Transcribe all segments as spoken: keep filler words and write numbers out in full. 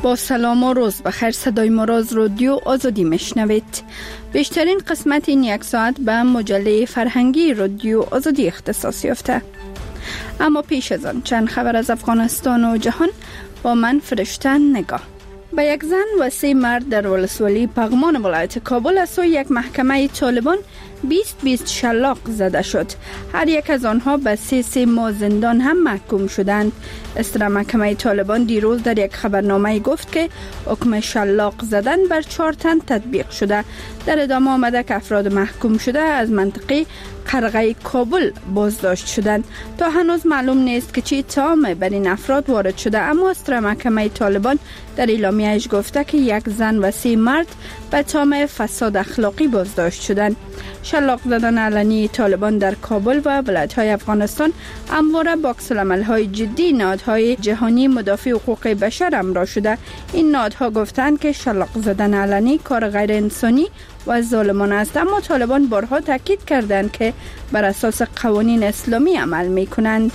با سلام و روز بخیر، صدای ما را از رادیو آزادی میشنوید. بیشترین قسمت این یک ساعت به مجله فرهنگی رادیو آزادی اختصاص یافته. اما پیش از آن چند خبر از افغانستان و جهان با من فرشته نگاه. به یک زن و سه مرد در ولسوالی پغمان ولایت کابل از سوی یک محکمه طالبان بیست بیست شلاق زده شد. هر یک از آنها به سه سه ماه زندان هم محکوم شدند. اصدر محکمه طالبان دیروز در یک خبرنامه گفت که حکم شلاق زدن بر چهار تن تطبیق شده. در ادامه آمده که افراد محکوم شده از منطقه قرغه کابل بازداشت شدند. تا هنوز معلوم نیست که چه اتهامی بر این افراد وارد شده، اما اصدر محکمه طالبان در اعلامیه‌اش گفته که یک زن و سه مرد به تهم فساد اخلاقی بازداشت شدند. شلاق زدن علنی طالبان در کابل و ولایت‌های افغانستان همواره با عکس‌العمل‌های جدی نهادهای جهانی مدافع حقوق بشر همراه شده. این نهادها گفتند که شلاق زدن علنی کار غیر انسانی و ظالمانه است، اما طالبان بارها تاکید کردند که بر اساس قوانین اسلامی عمل می‌کنند.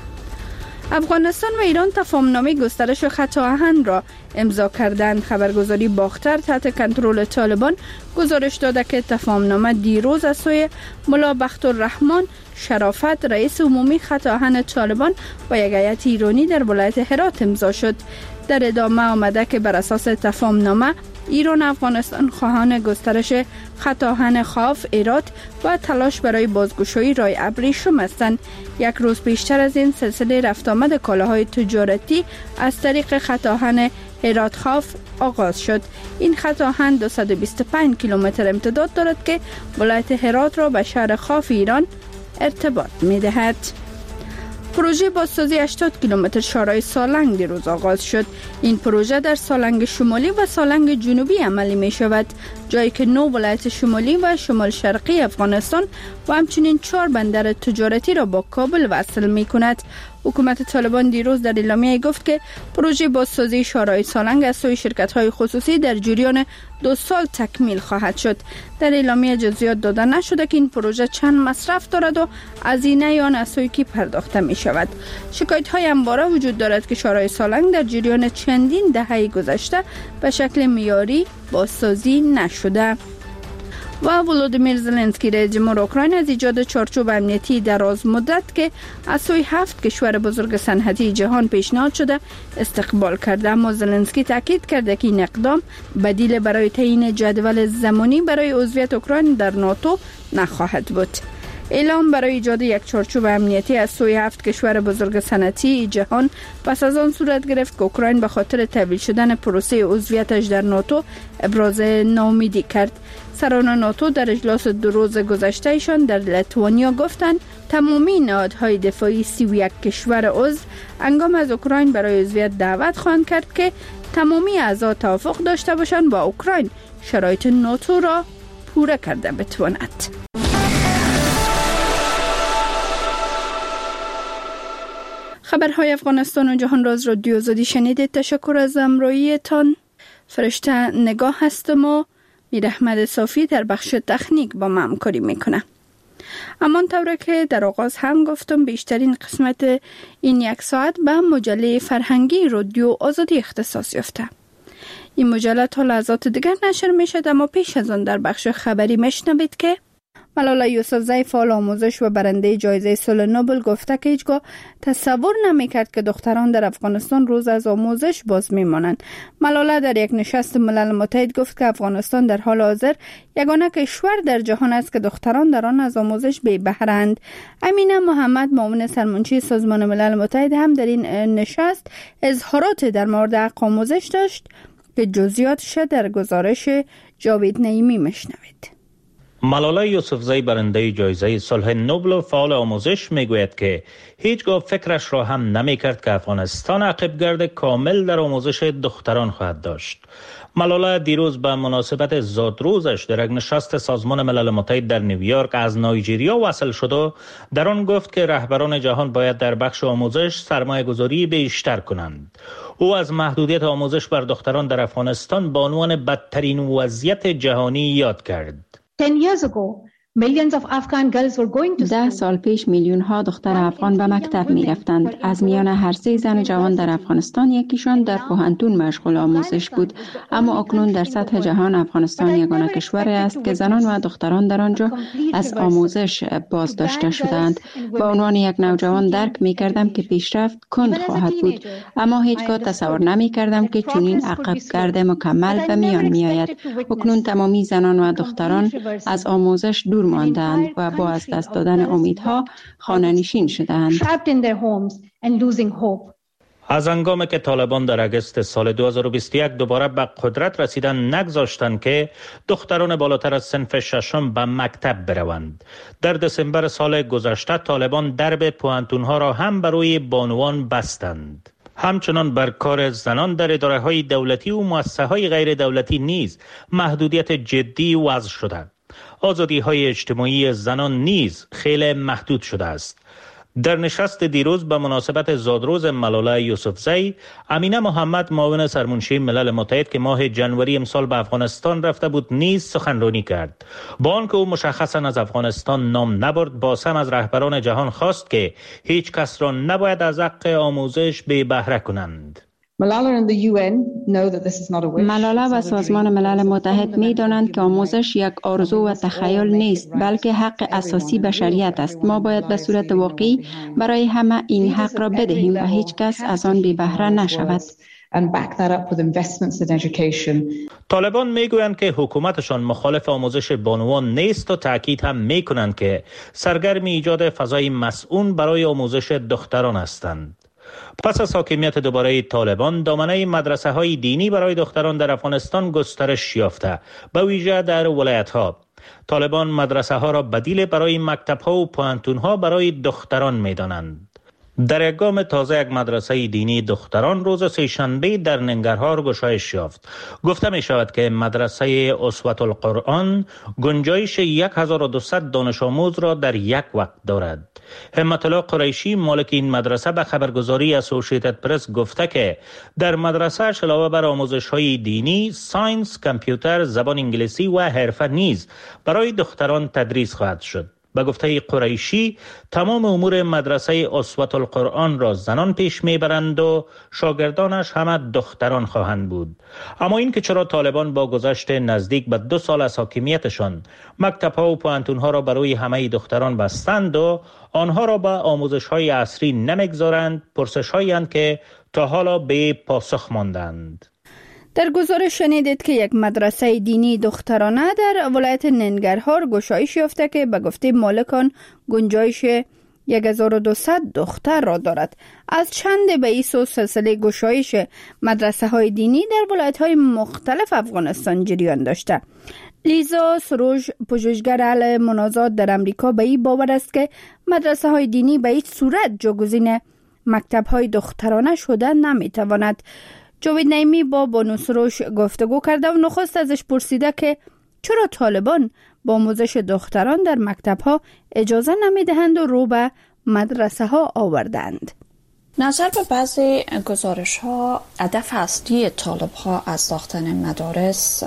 افغانستان و ایران تفاهمنامه گسترش خط آهن را امضا کردند. خبرگزاری باختر تحت کنترل طالبان گزارش داده که تفاهمنامه دیروز از سوی ملا بختالرحمن شرافت رئیس عمومی خط آهن طالبان با یک هیئت ایرانی در ولایت هرات امضا شد. در ادامه آمده که بر اساس تفاهمنامه ایران افغانستان خواهان گسترش خط آهن خاف هرات و تلاش برای بازگشایی راه ابریشم هستند. یک روز بیشتر از این سلسله رفت آمد کالاهای تجارتی از طریق خط آهن هرات خاف آغاز شد. این خط آهن دویست و بیست و پنج کیلومتر امتداد دارد که ولایت هرات را به شهر خاف ایران ارتباط می دهد. پروژه بازسازی هشتاد کیلومتر شارع سالنگ دیروز آغاز شد. این پروژه در سالنگ شمالی و سالنگ جنوبی عملی می شود، جایی که نو ولایت شمالی و شمال شرقی افغانستان و همچنین چهار بندر تجارتی را با کابل وصل می کند. حکومت طالبان دیروز در اعلامیه گفت که پروژه بازسازی شارع سالنگ از سوی شرکت‌های خصوصی در جریان دو سال تکمیل خواهد شد. در اعلامیه جزئیات داده نشده که این پروژه چند مصرف دارد و هزینه آن از سوی کی پرداخته می شود. شکایت‌های همواره وجود دارد که شارع سالنگ در جریان چندین دهه گذشته به شکل معیاری بازسازی نشده. و ولودیمیر زلنسکی رئیس جمهور اوکراین از ایجاد چارچوب امنیتی دراز مدت که از سوی هفت کشور بزرگ صنعتی جهان پیشنهاد شده استقبال کرده، اما زلنسکی تاکید کرده که این اقدام بدیل برای تعیین جدول زمانی برای عضویت اوکراین در ناتو نخواهد بود. اعلام برای ایجاد یک چارچوب امنیتی از سوی هفت کشور بزرگ صنعتی جهان پس از آن صورت گرفت که اوکراین به خاطر تحویل شدن پروسه عضویتش در ناتو ابراز ناامیدی کرد. سران ناتو در اجلاس دو روز گذشتهشان در لیتوانیا گفتند تمامی نهادهای دفاعی سی و یک کشور عضو هنگام از اوکراین برای عضویت دعوت خواهند کرد که تمامی اعضا توافق داشته باشند با اوکراین شرایط ناتو را پوره کرده بتواند. خبرهای افغانستان و جهان را از رادیو آزادی شنیدید. تشکر از همراهیتان. فرشته نگاه هستم و میر احمد صافی در بخش تکنیک با ما همکاری میکنه. امان طوره که در آغاز هم گفتم بیشترین قسمت این یک ساعت به مجله فرهنگی رادیو آزادی اختصاص یافته. این مجله تا لحظات دیگر نشر میشد، اما پیش از آن در بخش خبری میشنوید که ملاله یوسفزی فعال آموزش و برنده جایزه صلح نوبل گفته که هیچگاه تصور نمی‌کرد که دختران در افغانستان روز از آموزش باز می‌مانند. ملاله در یک نشست ملل متحد گفت که افغانستان در حال حاضر یگانه کشور در جهان است که دختران در آن از آموزش بی بهره‌اند. امینه محمد معاون سرمنشی سازمان ملل متحد هم در این نشست اظهارات در مورد حق آموزش داشت که جزئیاتش در گزارش جاوید نعیمی میشنوید. ملاله یوسفزی برنده جایزه صلح نوبل و فعال آموزش میگوید که هیچگاه فکرش را هم نمیکرد که افغانستان عقبگرد کامل در آموزش دختران خواهد داشت. ملاله دیروز به مناسبت زادروزش در یک نشست سازمان ملل متحد در نیویورک از نایجریا وصل شد و در آن گفت که رهبران جهان باید در بخش آموزش سرمایه گذاری بیشتر کنند. او از محدودیت آموزش بر دختران در افغانستان به عنوان بدترین وضعیت جهانی یاد کرد. ten years ago, ده سال پیش میلیون ها دختر افغان به مکتب می رفتند. از میان هر سه زن جوان در افغانستان یکیشان در پوهنتون مشغول آموزش بود. اما اکنون در سطح جهان افغانستان یگانه کشوری است که زنان و دختران در آنجا از آموزش باز داشته شدند. به عنوان یک نوجوان درک می کردم که پیشرفت کند خواهد بود، اما هیچگاه تصور نمی کردم که چنین عقب گرد مکمل به میان می آید. اکنون تمامی زنان و دختران از آموزش دور ماندند و با از دست دادن امیدها خانه نشین شدند. از هنگامی که طالبان در اگست سال دو هزار و بیست و یک دوباره به قدرت رسیدن نگذاشتند که دختران بالاتر از صنف ششم به مکتب بروند. در دسامبر سال گذشته طالبان درب پوهنتون‌ها را هم برای بانوان بستند. همچنان بر کار زنان در اداره‌های دولتی و مؤسسه‌های غیر دولتی نیز محدودیت جدی وضع شده. آزادی‌های اجتماعی زنان نیز خیلی محدود شده است. در نشست دیروز به مناسبت زادروز ملاله یوسفزی، امینه محمد معاون سرمنشی ملل متحد که ماه جنوری امسال به افغانستان رفته بود نیز سخنرانی کرد. با آنکه او مشخصا از افغانستان نام نبرد، باز هم از رهبران جهان خواست که هیچ کس را نباید از حق آموزش بی بهره کنند. ملاله و سازمان ملل متحد می دانند که آموزش یک آرزو و تخیل نیست، بلکه حق اساسی بشریت است. ما باید به صورت واقعی برای همه این حق را بدهیم و هیچ کس از آن بی بهره نشود. طالبان میگویند که حکومتشان مخالف آموزش بانوان نیست و تاکید هم میکنند که سرگرم ایجاد فضای مسئول برای آموزش دختران هستند. پس از حاکمیت دوباره طالبان، دامنه مدرسه های دینی برای دختران در افغانستان گسترش یافته، به ویژه در ولایت ها. طالبان مدرسه ها را بدیل برای مکتب ها و پوهنتون ها برای دختران می دانند. در یک گام تازه یک مدرسه دینی دختران روز سه‌شنبه در ننگرهار گشایش یافت. گفته می شود که مدرسه اسوة القرآن گنجایش هزار و دویست دانش آموز را در یک وقت دارد. همت الله قریشی مالک این مدرسه به خبرگزاری اسوسییتد پرس گفته که در مدرسه علاوه بر آموزش های دینی، ساینس، کامپیوتر، زبان انگلیسی و حرفه نیز برای دختران تدریس خواهد شد. به گفته قریشی، تمام امور مدرسه اسوة القرآن را زنان پیش میبرند و شاگردانش همه دختران خواهند بود. اما این که چرا طالبان با گذشت نزدیک به دو سال از حاکمیتشان مکتب‌ها و پوهنتون‌ها را برای همه دختران بستند و آنها را به آموزش‌های عصری نمیگذارند، پرسش‌هایی اند که تا حالا به پاسخ ماندند. در گزارش شنیدید که یک مدرسه دینی دخترانه در ولایت ننگرهار گشایش یافته که به گفته مالکان گنجایش هزار و دویست دختر را دارد. از چند بیس و سلسله گشایش مدرسه های دینی در ولایت های مختلف افغانستان جریان داشته. لیزا سروش، پژوهشگر اهل منازعات در امریکا، به این باور است که مدرسه های دینی به هیچ صورت جایگزین مکتب های دخترانه شده نمیتواند. جاوید نعیمی با بانو سروش گفتگو کرده و نخست ازش پرسیده که چرا طالبان با آموزش دختران در مکتب‌ها اجازه نمیدهند و رو به مدرسه ها آوردند. نظر به بعضی گزارش ها، هدف اصلی طالب ها از ساختن مدارس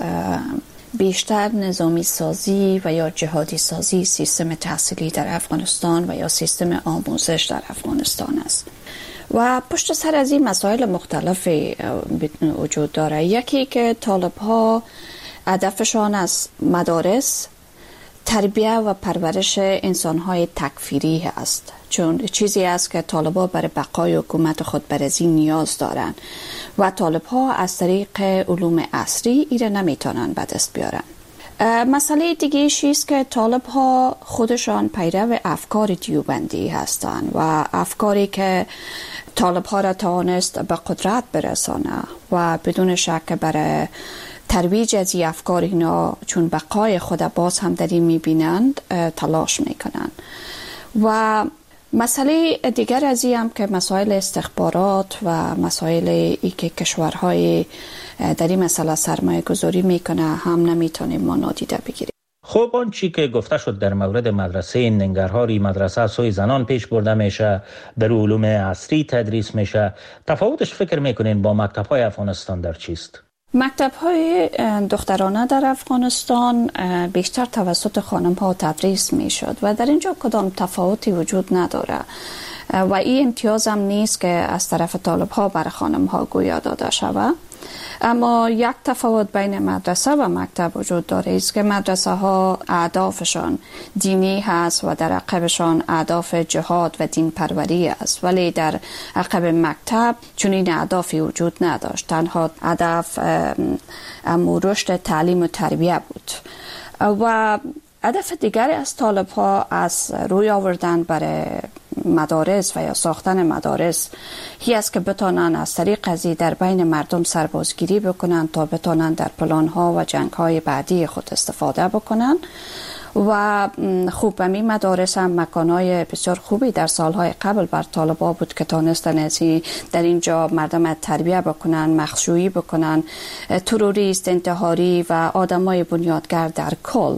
بیشتر نظامی سازی و یا جهادی سازی سیستم تحصیلی در افغانستان و یا سیستم آموزش در افغانستان است. و پشت سر از این مسائل مختلفی وجود داره. یکی که طالب ها هدفشان از مدارس تربیه و پرورش انسان های تکفیری است، چون چیزی است که طالب ها برای بقای حکومت خود بر از این نیاز دارن و طالب ها از طریق علوم عصری ایره نمیتونن به دست بیارن. مسئله دیگه است که طالب ها خودشان پیرو افکار دیوبندی هستند و افکاری که طالب ها را توانست به قدرت برسانه و بدون شک برای ترویج از این افکار اینا چون بقای خود باز هم در این میبینند تلاش میکنند. و مسئله دیگر از این هم که مسائل استخبارات و مسائل ای که کشورهای در این مسئله سرمایه گذاری میکنه هم نمیتونیم ما نادیده بگیریم. خب آن چی که گفته شد در مورد مدرسه ننگرهاری، مدرسه سوی زنان پیش برده میشه، در علوم عصری تدریس میشه، تفاوتش فکر میکنین با مکتب‌های افغانستان در چیست؟ مکتب‌های دخترانه در افغانستان بیشتر توسط خانم‌ها تدریس می‌شد و در اینجا کدام تفاوتی وجود نداره و این امتیاز هم نیست که از طرف طالب‌ها بر خانم‌ها گویا داده شود. اما یک تفاوت بین مدرسه و مکتب وجود داره است که مدرسه ها اهدافشان دینی هست و در عقبشان اهداف جهاد و دین پروری است، ولی در عقب مکتب چنین اهدافی وجود نداشت. تنها هدف رشد تعلیم و تربیه بود و هدف دیگری از طالب ها از روی آوردن برای مدارس و یا ساختن مدارس هی است که بتانن از طریق ازی در بین مردم سربازگیری بکنن تا بتانن در پلان ها و جنگ های بعدی خود استفاده بکنن و خوب به می مدارس هم مکانهای بسیار خوبی در سالهای قبل بر طالبا بود که تانستن ازی در اینجا مردم تربیه بکنن، مخشویی بکنن، تروریست، انتحاری و آدمای بنیادگر در کل.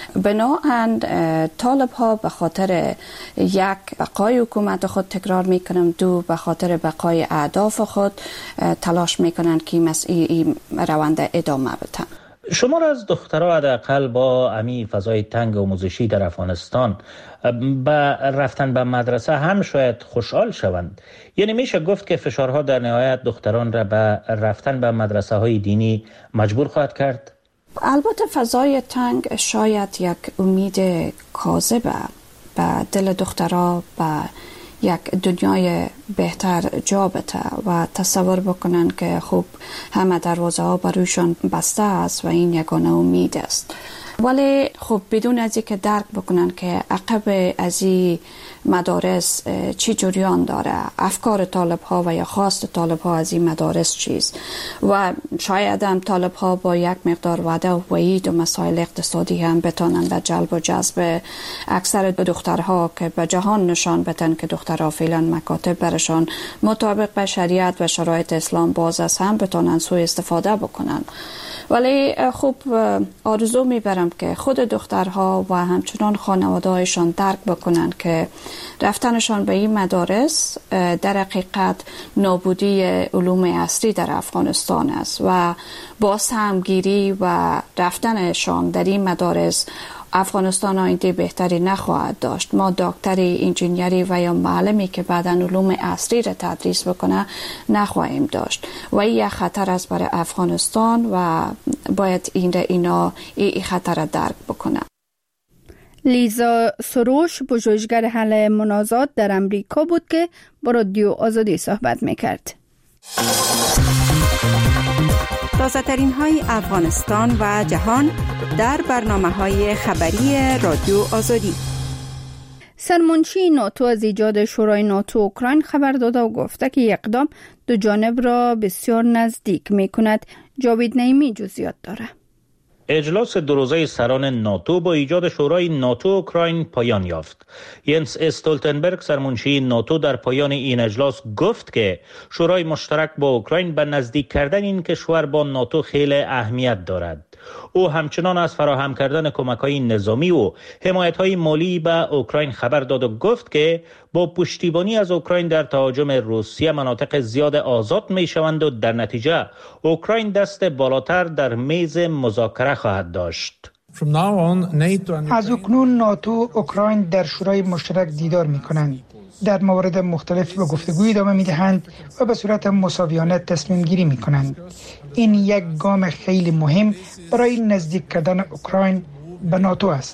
بناهن طالب ها به خاطر یک بقای حکومت خود تکرار میکنم، دو به خاطر بقای اهداف خود تلاش میکنن که این روند ادامه بدن. شما را از دخترها حداقل با امی فضای تنگ آموزشی در افغانستان به رفتن به مدرسه هم شاید خوشحال شوند. یعنی میشه گفت که فشارها در نهایت دختران را به رفتن به مدرسه های دینی مجبور خواهد کرد؟ البته فضای تنگ شاید یک امید کاذبه به دل دخترها به یک دنیای بهتر جا بده و تصور بکنن که خوب همه دروازه ها برویشان بسته است و این یگانه امید است. ولی خب بدون از اینکه درک بکنن که عقب از این مدارس چی جریان داره، افکار طالب ها و یا خواست طالب ها از این مدارس چیست و شاید هم طالب ها با یک مقدار وعده و وعید و مسائل اقتصادی هم بتانن به جلب و جذب اکثر دخترها که به جهان نشان بدن که دخترها فعلا مکاتب برشان مطابق به شریعت و شرایط اسلام باز است هم بتانن سوء استفاده بکنن. ولی خوب آرزو میبرم که خود دخترها و همچنان خانواده‌هایشان درک بکنن که رفتنشان به این مدارس در حقیقت نابودی علوم عصری در افغانستان است و با همگیری و رفتنشان در این مدارس افغانستان آینده بهتری نخواهد داشت. ما دکتری، انجینیری و یا معلمی که بعداً علوم عصری را تدریس بکنه نخواهیم داشت و این خطر است برای افغانستان و باید این را اینا این خطر را درک بکنه. لیزا سروش پژوهشگر حل منازعات در امریکا بود که با رادیو آزادی صحبت میکرد. تازه ترین های افغانستان و جهان در برنامه های خبری رادیو آزادی. سرمنشی ناتو از ایجاد شورای ناتو اوکراین خبر داده و گفته که اقدام دو جانب را بسیار نزدیک می کند. جاوید نعیمی جزئیات داره. اجلاس دو روزه سران ناتو با ایجاد شورای ناتو اوکراین پایان یافت. ینس استولتنبرگ سرمنشی ناتو در پایان این اجلاس گفت که شورای مشترک با اوکراین به نزدیک کردن این کشور با ناتو خیلی اهمیت دارد. او همچنان از فراهم کردن کمک‌های نظامی و حمایت‌های مالی به اوکراین خبر داد و گفت که با پشتیبانی از اوکراین در تهاجم روسیه مناطق زیاد آزاد می‌شوند و در نتیجه اوکراین دست بالاتر در میز مذاکره خواهد داشت. از اکنون ناتو اوکراین در شورای مشترک دیدار می‌کنند. در موارد مختلف به گفتگوی ادامه می‌دهند و به صورت مساویانه تصمیم گیری می‌کنند. این یک گام خیلی مهم برای نزدیک کردن اوکراین به ناتو است.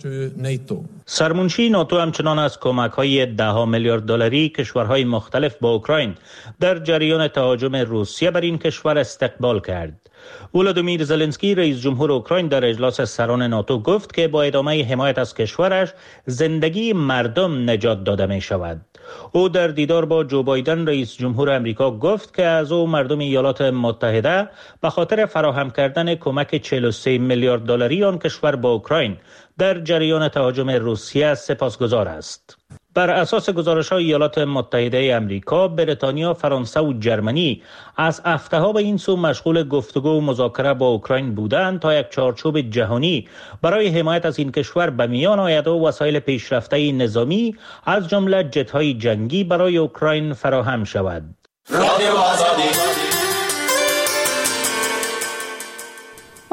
سرمنشی ناتو همچنان از کمک‌های ده میلیارد دلاری کشورهای مختلف با اوکراین در جریان تهاجم روسیه بر این کشور استقبال کرد. ولادیمیر زلنسکی رئیس جمهور اوکراین در اجلاس سران ناتو گفت که با ادامه حمایت از کشورش زندگی مردم نجات داده می شود. او در دیدار با جو بایدن رئیس جمهور امریکا گفت که از او مردم ایالات متحده به خاطر فراهم کردن کمک چهل و سه میلیارد دلاری آن کشور با اوکراین در جریان تهاجم روسیه سپاسگزار است. بر اساس گزارش‌های ایالات متحده آمریکا، بریتانیا، فرانسه و جرمنی از هفته‌ها به این سو مشغول گفتگو و مذاکره با اوکراین بودند تا یک چارچوب جهانی برای حمایت از این کشور به میان آید و وسایل پیشرفته نظامی از جمله جت‌های جنگی برای اوکراین فراهم شود. رادیو آزادی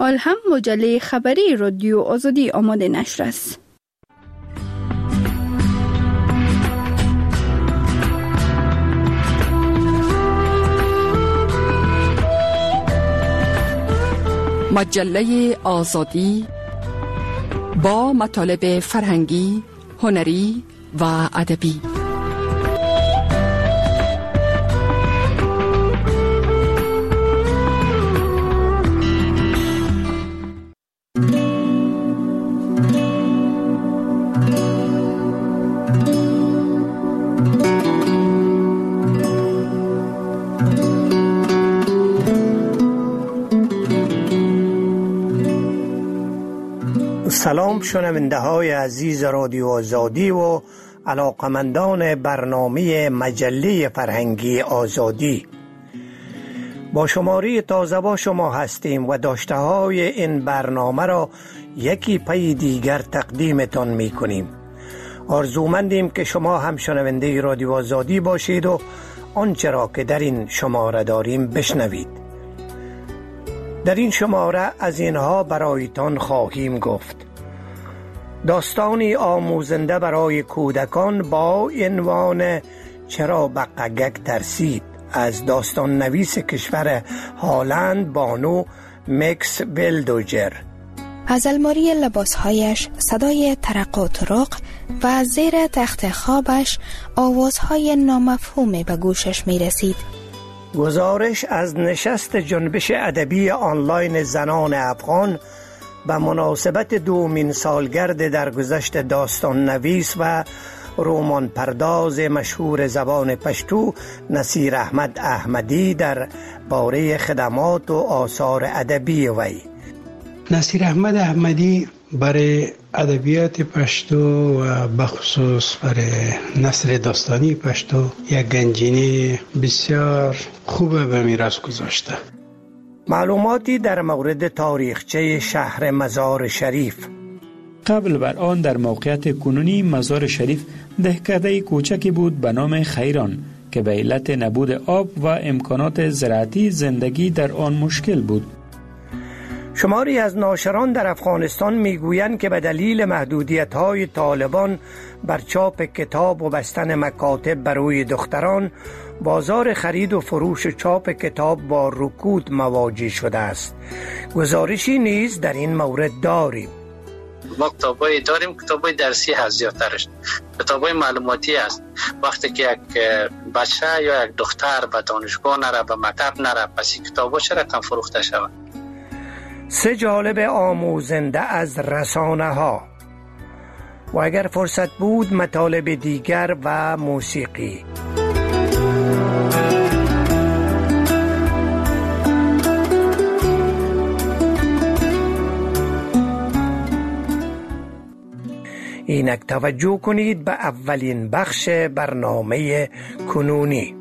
آل هم مجله خبری رادیو آزادی آماده نشر است. مجله آزادی با مطالب فرهنگی، هنری و ادبی. سلام شنونده های عزیز رادیو آزادی و علاقمندان برنامه مجله فرهنگی آزادی. با شماره تازه با شما هستیم و داشته های این برنامه را یکی پی دیگر تقدیمتان می کنیم. آرزومندیم که شما هم شنونده رادیو آزادی باشید و آنچه را که در این شماره داریم بشنوید. در این شماره از اینها برایتان خواهیم گفت: داستانی آموزنده برای کودکان با عنوان چرا بقگک ترسید از داستان نویس کشور هالند بانو مکس ولدوجر. از الماری لباسهایش صدای ترق و ترق و زیر تخت خوابش آوازهای نامفهومی به گوشش می رسید. گزارش از نشست جنبش ادبی آنلاین زنان افغان به مناسبت دومین سالگرد درگذشت داستان نویس و رمان پرداز مشهور زبان پشتو نصیر احمد احمدی در باره خدمات و آثار ادبی وی. نصیر احمد احمدی برای ادبیات پشتو و بخصوص برای نثر داستانی پشتو یک گنجینه بسیار خوب به میراث گذاشته. معلوماتی در مورد تاریخچه شهر مزار شریف. قبل بر آن در موقعیت کنونی مزار شریف دهکده کوچکی بود به نام خیران که به علت نبود آب و امکانات زراعتی زندگی در آن مشکل بود. شماری از ناشران در افغانستان میگویند که به دلیل محدودیت‌های طالبان بر چاپ کتاب و بستن مکاتب برای دختران، بازار خرید و فروش چاپ کتاب با رکود مواجه شده است. گزارشی نیز در این مورد داریم. ما کتابایی داریم، کتابای درسی هست زیادترش، کتابای معلوماتی است. وقتی که یک بچه یا یک دختر به دانشگاه نره، به مکتب نره، پس این کتابا چرا کم فروخته شود؟ سه جالب آموزنده از رسانه ها و اگر فرصت بود مطالب دیگر و موسیقی. اینک توجه کنید به اولین بخش برنامه کنونی.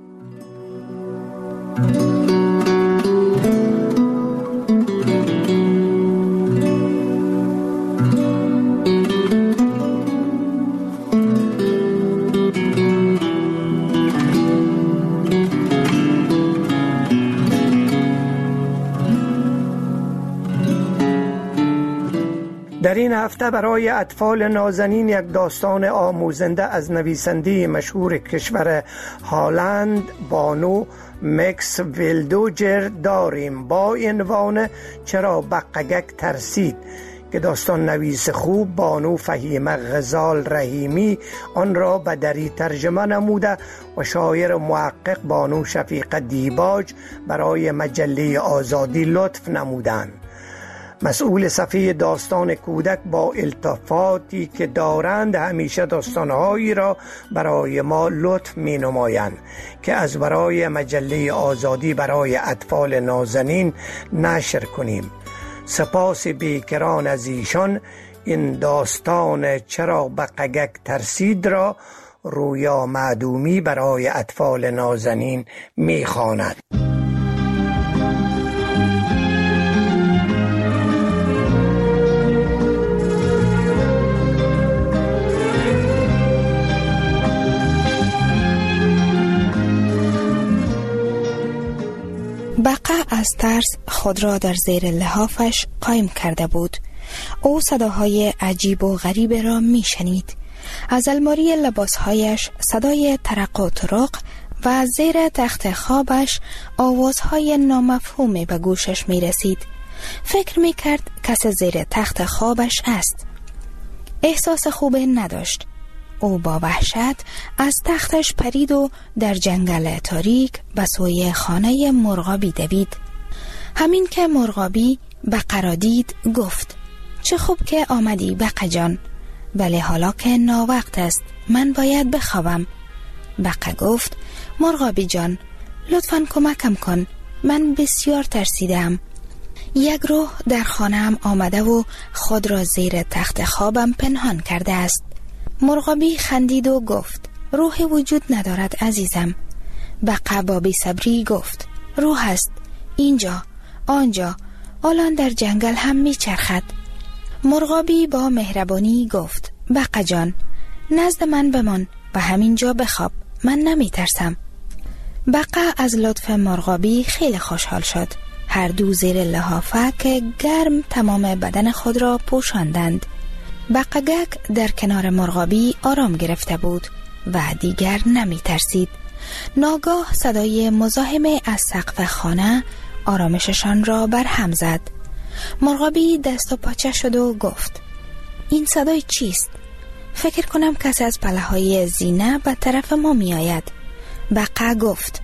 در این هفته برای اطفال نازنین یک داستان آموزنده از نویسنده مشهور کشور هالند بانو مکس ولدوجر داریم با عنوان چرا بقگک ترسید که داستان نویس خوب بانو فهیمه غزال رحیمی آن را به دری ترجمه نموده و شاعر محقق بانو شفیقه دیباج برای مجله آزادی لطف نمودند. مسئول صفحه داستان کودک با التفاتی که دارند همیشه داستانهایی را برای ما لطف می نمایند که از برای مجله آزادی برای اطفال نازنین نشر کنیم. سپاس بیکران از ایشان این داستان چرا بقگک ترسید را رویا معدومی برای اطفال نازنین می خواند. بقا از ترس خود را در زیر لحافش قایم کرده بود. او صداهای عجیب و غریب را می شنید. از الماری لباسهایش صدای ترق و ترق و از زیر تخت خوابش آوازهای نامفهومی به گوشش می رسید. فکر می کرد کس زیر تخت خوابش است. احساس خوب نداشت. او با وحشت از تختش پرید و در جنگل تاریک به سوی خانه مرغابی دوید. همین که مرغابی بقا را دید گفت: چه خوب که آمدی بقا جان، ولی حالا که ناوقت است من باید بخوابم. بقا گفت: مرغابی جان لطفاً کمکم کن، من بسیار ترسیدم. یک روح در خانه‌ام آمده و خود را زیر تخت خوابم پنهان کرده است. مرغابی خندید و گفت: روح وجود ندارد عزیزم. بقا با بی‌صبری گفت: روح است، اینجا، آنجا، الان در جنگل هم می چرخد. مرغابی با مهربانی گفت: بقا جان نزد من بمان و همینجا بخواب، من نمی ترسم. بقا از لطف مرغابی خیلی خوشحال شد. هر دو زیر لحافک گرم تمام بدن خود را پوشاندند. بقگک در کنار مرغابی آرام گرفته بود و دیگر نمی ترسید. ناگاه صدای مزاحم از سقف خانه آرامششان را برهم زد. مرغابی دست و پاچه شد و گفت: این صدای چیست؟ فکر کنم کسی از پله‌های زینه به طرف ما می آید. بقا گفت: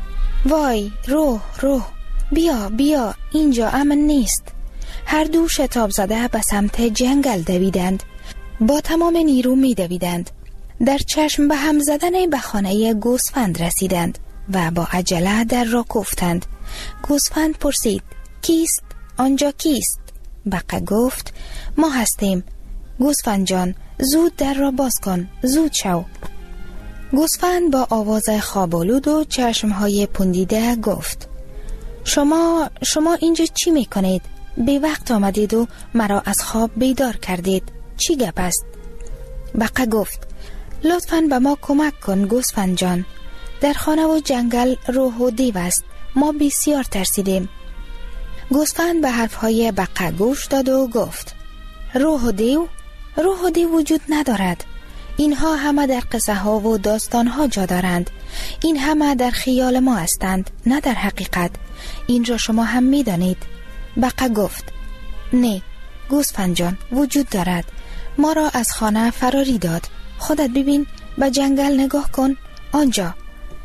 وای روح روح، بیا بیا، اینجا امن نیست. هر دو شتاب زده به سمت جنگل دویدند. با تمام نیرو می دویدند. در چشم به هم زدن به خانه گوسفند رسیدند و با عجله در را کوفتند. گوسفند پرسید: کیست؟ آنجا کیست؟ بقا گفت: ما هستیم. گوسفند جان زود در را باز کن، زود شو. گوسفند با آواز خوابالود و چشمهای پوندیده گفت: شما شما اینجا چی میکنید؟ بی وقت آمدید و مرا از خواب بیدار کردید. چی گپ است؟ بقا گفت: لطفاً به ما کمک کن گوسفند جان. در خانه و جنگل روح و دیو است. ما بسیار ترسیدیم. گوسفند به حرفهای بقا گوش داد و گفت: روح و دیو؟ روح و دیو وجود ندارد. اینها همه در قصه ها و داستان ها جا دارند. این همه در خیال ما هستند، نه در حقیقت. این را شما هم می دانید. بقا گفت: نه گوسفند جان، وجود دارد. ما را از خانه فراری داد. خودت ببین، به جنگل نگاه کن، آنجا.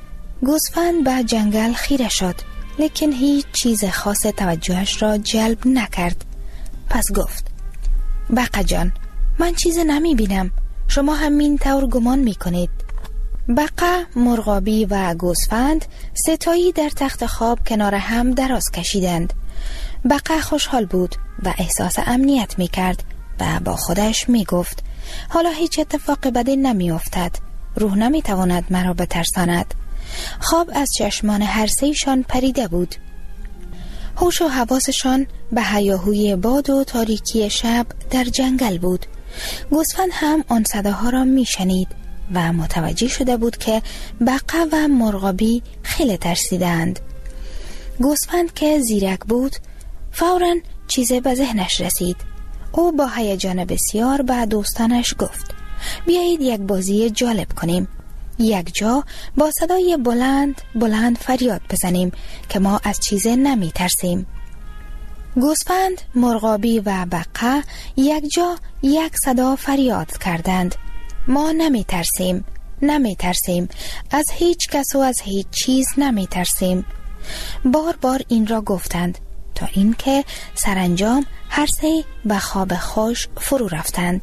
گوسفند به جنگل خیره شد، لیکن هیچ چیز خاص توجهش را جلب نکرد. پس گفت: بقا جان من چیز نمی بینم، شما همین طور گمان می کنید. بقا، مرغابی و گوسفند ستایی در تخت خواب کنار هم دراز کشیدند. بقا خوشحال بود و احساس امنیت می کرد و با خودش می گفت: حالا هیچ اتفاق بدی نمی افتد. روح نمی تواند مرا بترساند. خواب از چشمان هر سه‌شان پریده بود. هوش و حواسشان به هیاهوی باد و تاریکی شب در جنگل بود. گوسفند هم آن صداها را می شنید و متوجه شده بود که بقا و مرغابی خیلی ترسیدند. گوسفند که زیرک بود فوراً چیزی به ذهنش رسید. او با هیجان بسیار به دوستانش گفت: بیایید یک بازی جالب کنیم. یک جا با صدای بلند بلند فریاد بزنیم که ما از چیزی نمی ترسیم. گوسفند، مرغابی و بقا یک جا یک صدا فریاد کردند: ما نمی ترسیم، نمی ترسیم، از هیچ کس و از هیچ چیز نمی ترسیم. بار بار این را گفتند تا اینکه سرانجام هر سه به خواب خوش فرو رفتند.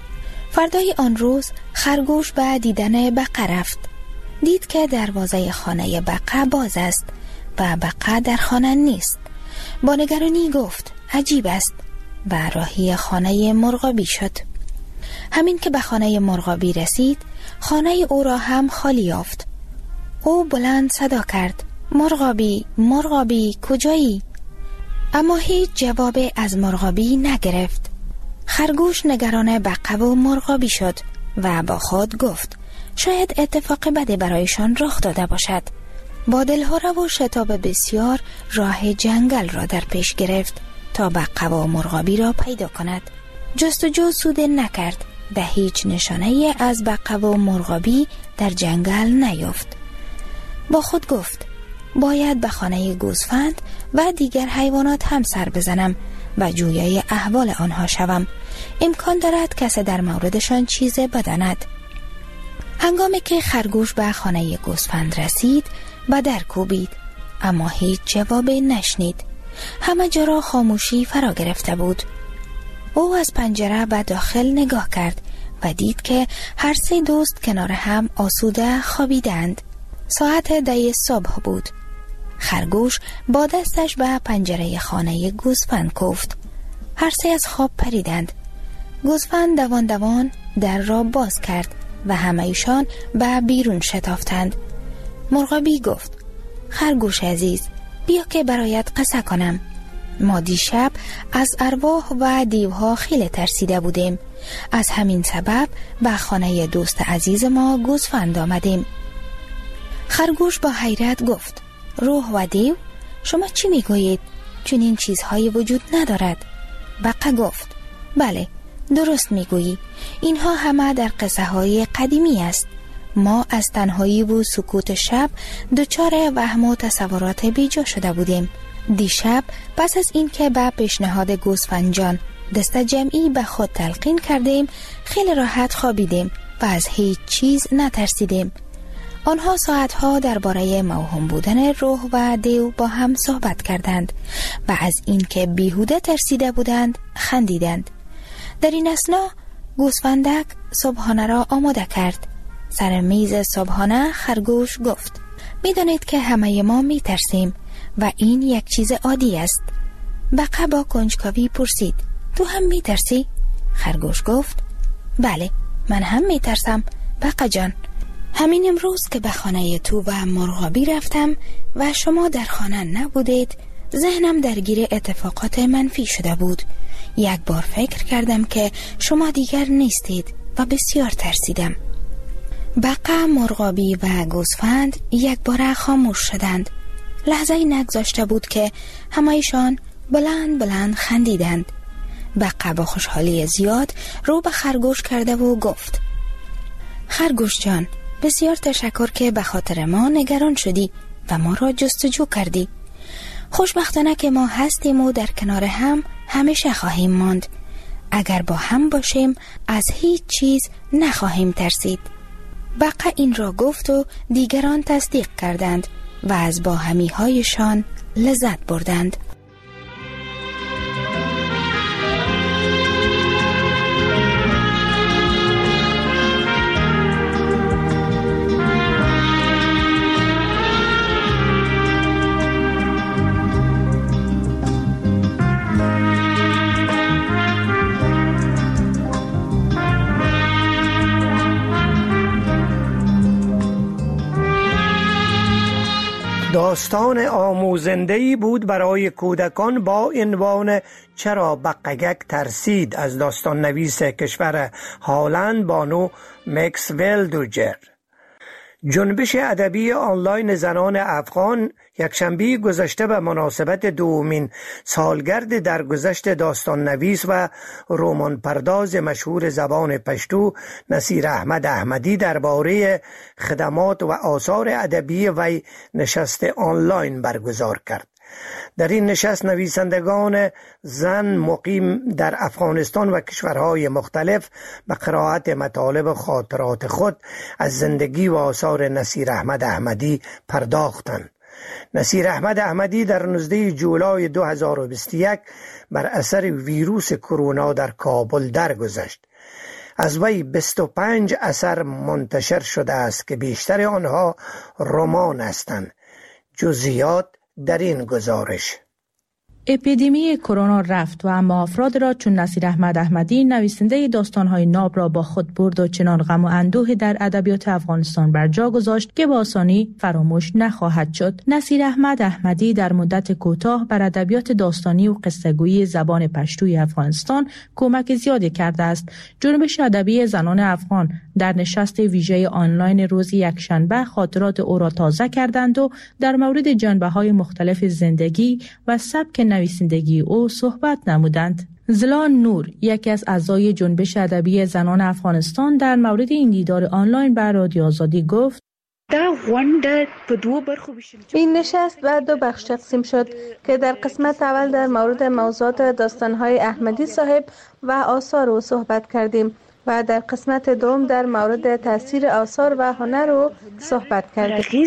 فردای آن روز خرگوش به دیدن بقا رفت. دید که دروازه خانه بقا باز است و بقا در خانه نیست. با نگرانی گفت: عجیب است و راهی خانه مرغابی شد. همین که به خانه مرغابی رسید، خانه او را هم خالی یافت. او بلند صدا کرد: مرغابی، مرغابی، کجایی؟ اما هیچ جواب از مرغابی نگرفت. خرگوش نگران بقا و مرغابی شد و با خود گفت: شاید اتفاق بدی برایشان رخ داده باشد. با دلهوره و شتاب بسیار راه جنگل را در پیش گرفت تا بقه و مرغابی را پیدا کند. جستجو سود نکرد و هیچ نشانه از بقه و مرغابی در جنگل نیافت. با خود گفت باید به خانه گوسفند و دیگر حیوانات هم سر بزنم و جویای احوال آنها شوم. امکان دارد کسی در موردشان چیز بداند. هنگامی که خرگوش به خانه گوسفند رسید به در کوبید، اما هیچ جوابی نشنید. همه جا را خاموشی فرا گرفته بود. او از پنجره به داخل نگاه کرد و دید که هر سه دوست کنار هم آسوده خوابیدند. ساعت ده صبح بود. خرگوش با دستش به پنجره خانه گوسفند کوفت. هر سه از خواب پریدند. گوسفند دوان دوان در را باز کرد و همه ایشان به بیرون شتافتند. مرغابی گفت خرگوش عزیز، بیا که برایت قصه کنم. ما دیشب از ارواح و دیوها خیلی ترسیده بودیم. از همین سبب به خانه دوست عزیز ما گوسفند آمدیم. خرگوش با حیرت گفت روح و دیو؟ شما چی میگویید؟ چون این چیزهایی وجود ندارد. بقه گفت بله، درست میگویی. اینها همه در قصه های قدیمی است. ما از تنهایی و سکوت شب دچار وهم و تصورات بیجا شده بودیم. دیشب پس از این که به پیشنهاد گوسفندجان دست جمعی به خود تلقین کردیم، خیلی راحت خوابیدیم و از هیچ چیز نترسیدیم. آنها ساعتها درباره موهوم بودن روح و دیو با هم صحبت کردند و از اینکه بیهوده ترسیده بودند خندیدند. در این اثنا گوسفندک صبحانه را آماده کرد. سر میز صبحانه خرگوش گفت میدانید که همه ما می ترسیم و این یک چیز عادی است. بقه با کنجکاوی پرسید تو هم می ترسی؟ خرگوش گفت بله، من هم می ترسم بقه جان. همین امروز که به خانه تو و مرغابی رفتم و شما در خانه نبودید، ذهنم درگیر اتفاقات منفی شده بود. یک بار فکر کردم که شما دیگر نیستید و بسیار ترسیدم. بقه، مرغابی و گوسفند یک بار خاموش شدند. لحظه نگذاشته بود که همه‌شان بلند بلند خندیدند. بقه با خوشحالی زیاد رو به خرگوش کرده و گفت خرگوش جان، بسیار تشکر که به خاطر ما نگران شدی و ما را جستجو کردی. خوشبختانه که ما هستیم و در کنار هم همیشه خواهیم ماند. اگر با هم باشیم از هیچ چیز نخواهیم ترسید. بقه این را گفت و دیگران تصدیق کردند و از باهمی هایشان لذت بردند. داستان آموزنده‌ای بود برای کودکان با عنوان چرا بقگک ترسید از داستان نویس کشور هالند بانو مکس ویلدوجر. جنبش ادبی آنلاین زنان افغان یکشنبه گذشته به مناسبت دومین سالگرد درگذشت داستان نویس و رمان پرداز مشهور زبان پشتو نصیر احمد احمدی درباره خدمات و آثار ادبی وی نشست آنلاین برگزار کرد. در این نشست نویسندگان زن مقیم در افغانستان و کشورهای مختلف به قرائت مطالب خاطرات خود از زندگی و آثار نصیر احمد احمدی پرداختند. نصیر احمد احمدی در نوزدهم جولای دو هزار و بیست و یک بر اثر ویروس کرونا در کابل درگذشت. از وی بیست و پنج اثر منتشر شده است که بیشتر آنها رمان هستند. جزئیات در این گزارش. اپیدمی کرونا رفت و اما افراد را چون نصیر احمد احمدی نویسنده داستان‌های ناب را با خود برد و چنان غم و اندوه در ادبیات افغانستان بر جا گذاشت که با آسانی فراموش نخواهد شد. نصیر احمد احمدی در مدت کوتاه بر ادبیات داستانی و قصه‌گویی زبان پشتوی افغانستان کمک زیادی کرده است. جنبش ادبی زنان افغان در نشست ویژه آنلاین روز یکشنبه خاطرات او را تازه کردند و در مورد جنبه‌های مختلف زندگی و سبک نویسندگی او صحبت نمودند. زلان نور، یکی از اعضای جنبش ادبی زنان افغانستان، در مورد این دیدار آنلاین بر رادیو آزادی گفت: این نشست به دو بخش تقسیم شد که در قسمت اول در مورد موضوعات داستان‌های احمدی صاحب و آثار او صحبت کردیم و در قسمت دوم در مورد تاثیر آثار و هنر رو صحبت کردیم.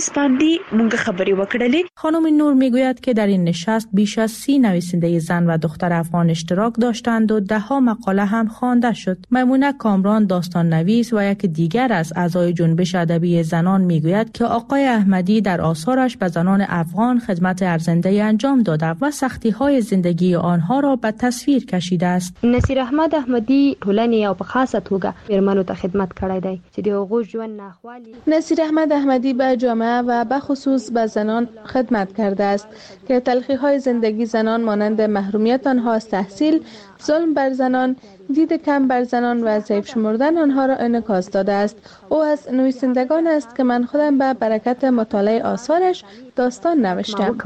خانم نور میگوید که در این نشست بیش از سی نویسنده زن و دختر افغان اشتراک داشتند و ده ها مقاله هم خوانده شد. میمونه کامران، داستان نویس و یک دیگر از اعضای جنبش ادبی زنان میگوید که آقای احمدی در آثارش به زنان افغان خدمت ارزنده انجام داده و سختی های زندگی آنها را به تصویر کشیده است. نصیر احمد احمدی ټولنې او په خاصه توګه میرمنو ته خدمت کړی دی چې د هغو ژوند ناخوالي. نصیر احمد احمدی به جامعه و به خصوص به زنان خدمت کرده است که تلخی‌های زندگی زنان مانند محرومیت آنها از تحصیل، ظلم بر زنان، دید کم بر زنان و ضعیف شمردن آنها را انعکاس داده است. او از نویسندگان است که من خودم به برکت مطالعه آثارش داستان نوشتم.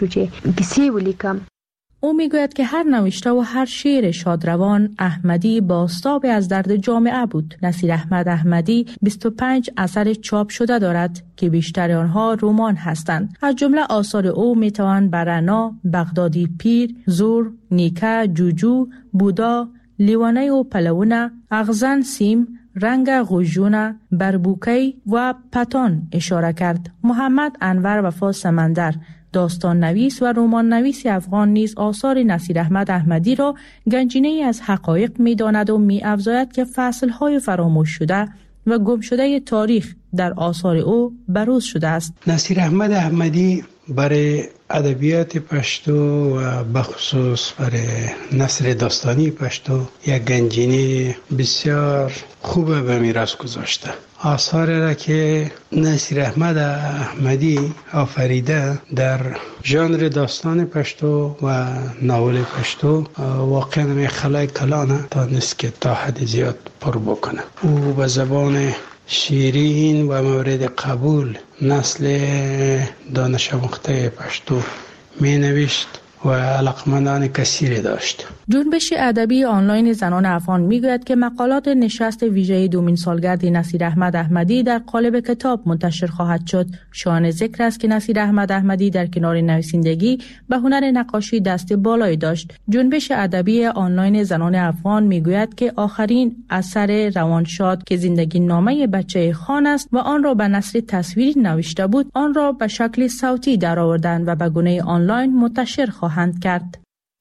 او میگوید که هر نوشته و هر شعر شادروان احمدی بازتاب از درد جامعه بود. نصیر احمد احمدی بیست و پنج اثر چاپ شده دارد که بیشتر آنها رمان هستند. از جمله آثار او میتوان برنا، بغدادی پیر، زور، نیکه، جوجو، بودا، لیوانه و پلونه، اغزن سیم، رنگ غوژونه، بربوکی و پتان اشاره کرد. محمد انور وفا سمندر، داستان نویس و رمان نویس افغان، نیز آثار نصیر احمد احمدی را گنجینه‌ای از حقایق می‌داند و می‌افزاید که فصل‌های فراموش شده و گم شده تاریخ در آثار او بروز شده است. نصیر احمد احمدی برای ادبیات پشتو و بخصوص برای نثر داستانی پشتو یک گنجینه بسیار خوب به میراث گذاشته. آثار را که نصیر احمد احمدی آفریده در ژانر داستان پشتو و ناول پشتو واقعا می خلای کلانه تا نیست که تا حد زیاد پر بکنه. او به زبان شیرین و مورد قبول نسل دانش آموخته پشتو می نوشت و علاقمندان کثیری داشت. جنبش ادبی آنلاین زنان افغان میگوید که مقالات نشست ویژه دومین سالگرد نصیر احمد احمدی در قالب کتاب منتشر خواهد شد. شایان ذکر است که نصیر احمد احمدی در کنار نویسندگی به هنر نقاشی دست بالایی داشت. جنبش ادبی آنلاین زنان افغان میگوید که آخرین اثر روانشاد که زندگی نامه بچه خان است و آن را به نثر تصویری نوشته بود، آن را به شکل صوتی درآوردند و به گونه آنلاین منتشر خواهند کرد.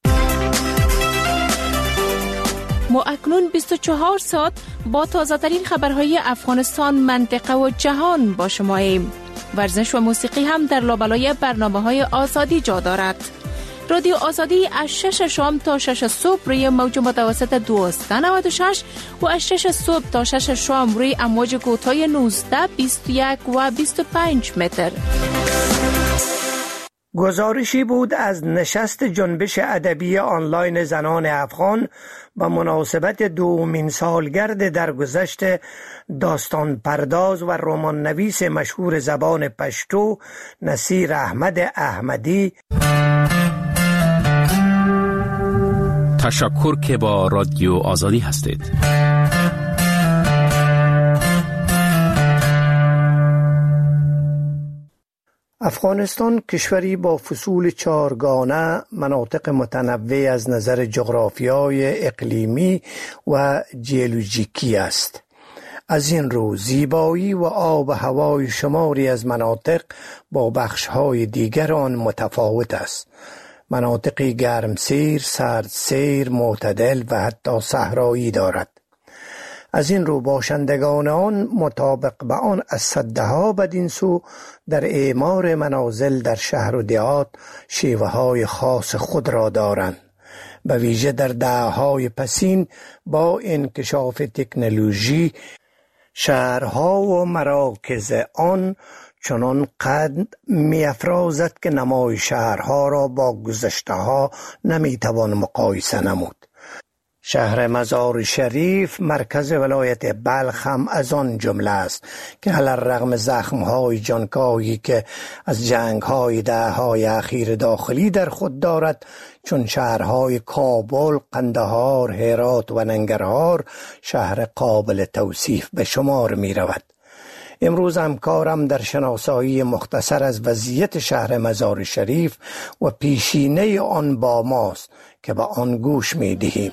ما اکنون بیست و چهار ساعت با تازه ترین خبرهای افغانستان، منطقه و جهان با شما ایم. ورزش و موسیقی هم در لابلای برنامه‌های آزادی جا دارد. رادیو آزادی از شش شام تا شش صبح روی موج متوسط دویست و نود و شش و از شش صبح تا شش شام روی امواج کوتاه نوزده، بیست و یک و بیست و پنج متر. گزارشی بود از نشست جنبش ادبی آنلاین زنان افغان به مناسبت دومین سالگرد درگذشت داستان پرداز و رمان نویس مشهور زبان پشتو نصیر احمد احمدی. تشکر که با رادیو آزادی هستید. افغانستان کشوری با فصول چارگانه، مناطق متنوع از نظر جغرافیای اقلیمی و جیولوژیکی است. از این رو زیبایی و آب و هوای شماری از مناطق با بخش‌های دیگر آن متفاوت است. مناطقی گرمسیر، سردسیر، معتدل و حتی صحرایی دارد. از این رو باشندگان آن مطابق به آن از سده ها بدین سو در اعمار منازل در شهر و دیهات شیوه های خاص خود را دارند. به ویژه در دهه‌های پسین با انکشاف تکنولوژی شهرها و مراکز آن چنان قد می افرازد که نمای شهرها را با گذشته ها نمی توان مقایسه نمود. شهر مزار شریف مرکز ولایت بلخ هم از آن جمله است که علی‌الرغم زخم‌های جانکاهی که از جنگ‌های دهه‌های اخیر داخلی در خود دارد، چون شهرهای کابل، قندهار، هرات و ننگرهار شهر قابل توصیف به شمار می رود. امروز هم کارم در شناسایی مختصر از وضعیت شهر مزار شریف و پیشینه آن با ماست که به آن گوش می دهیم.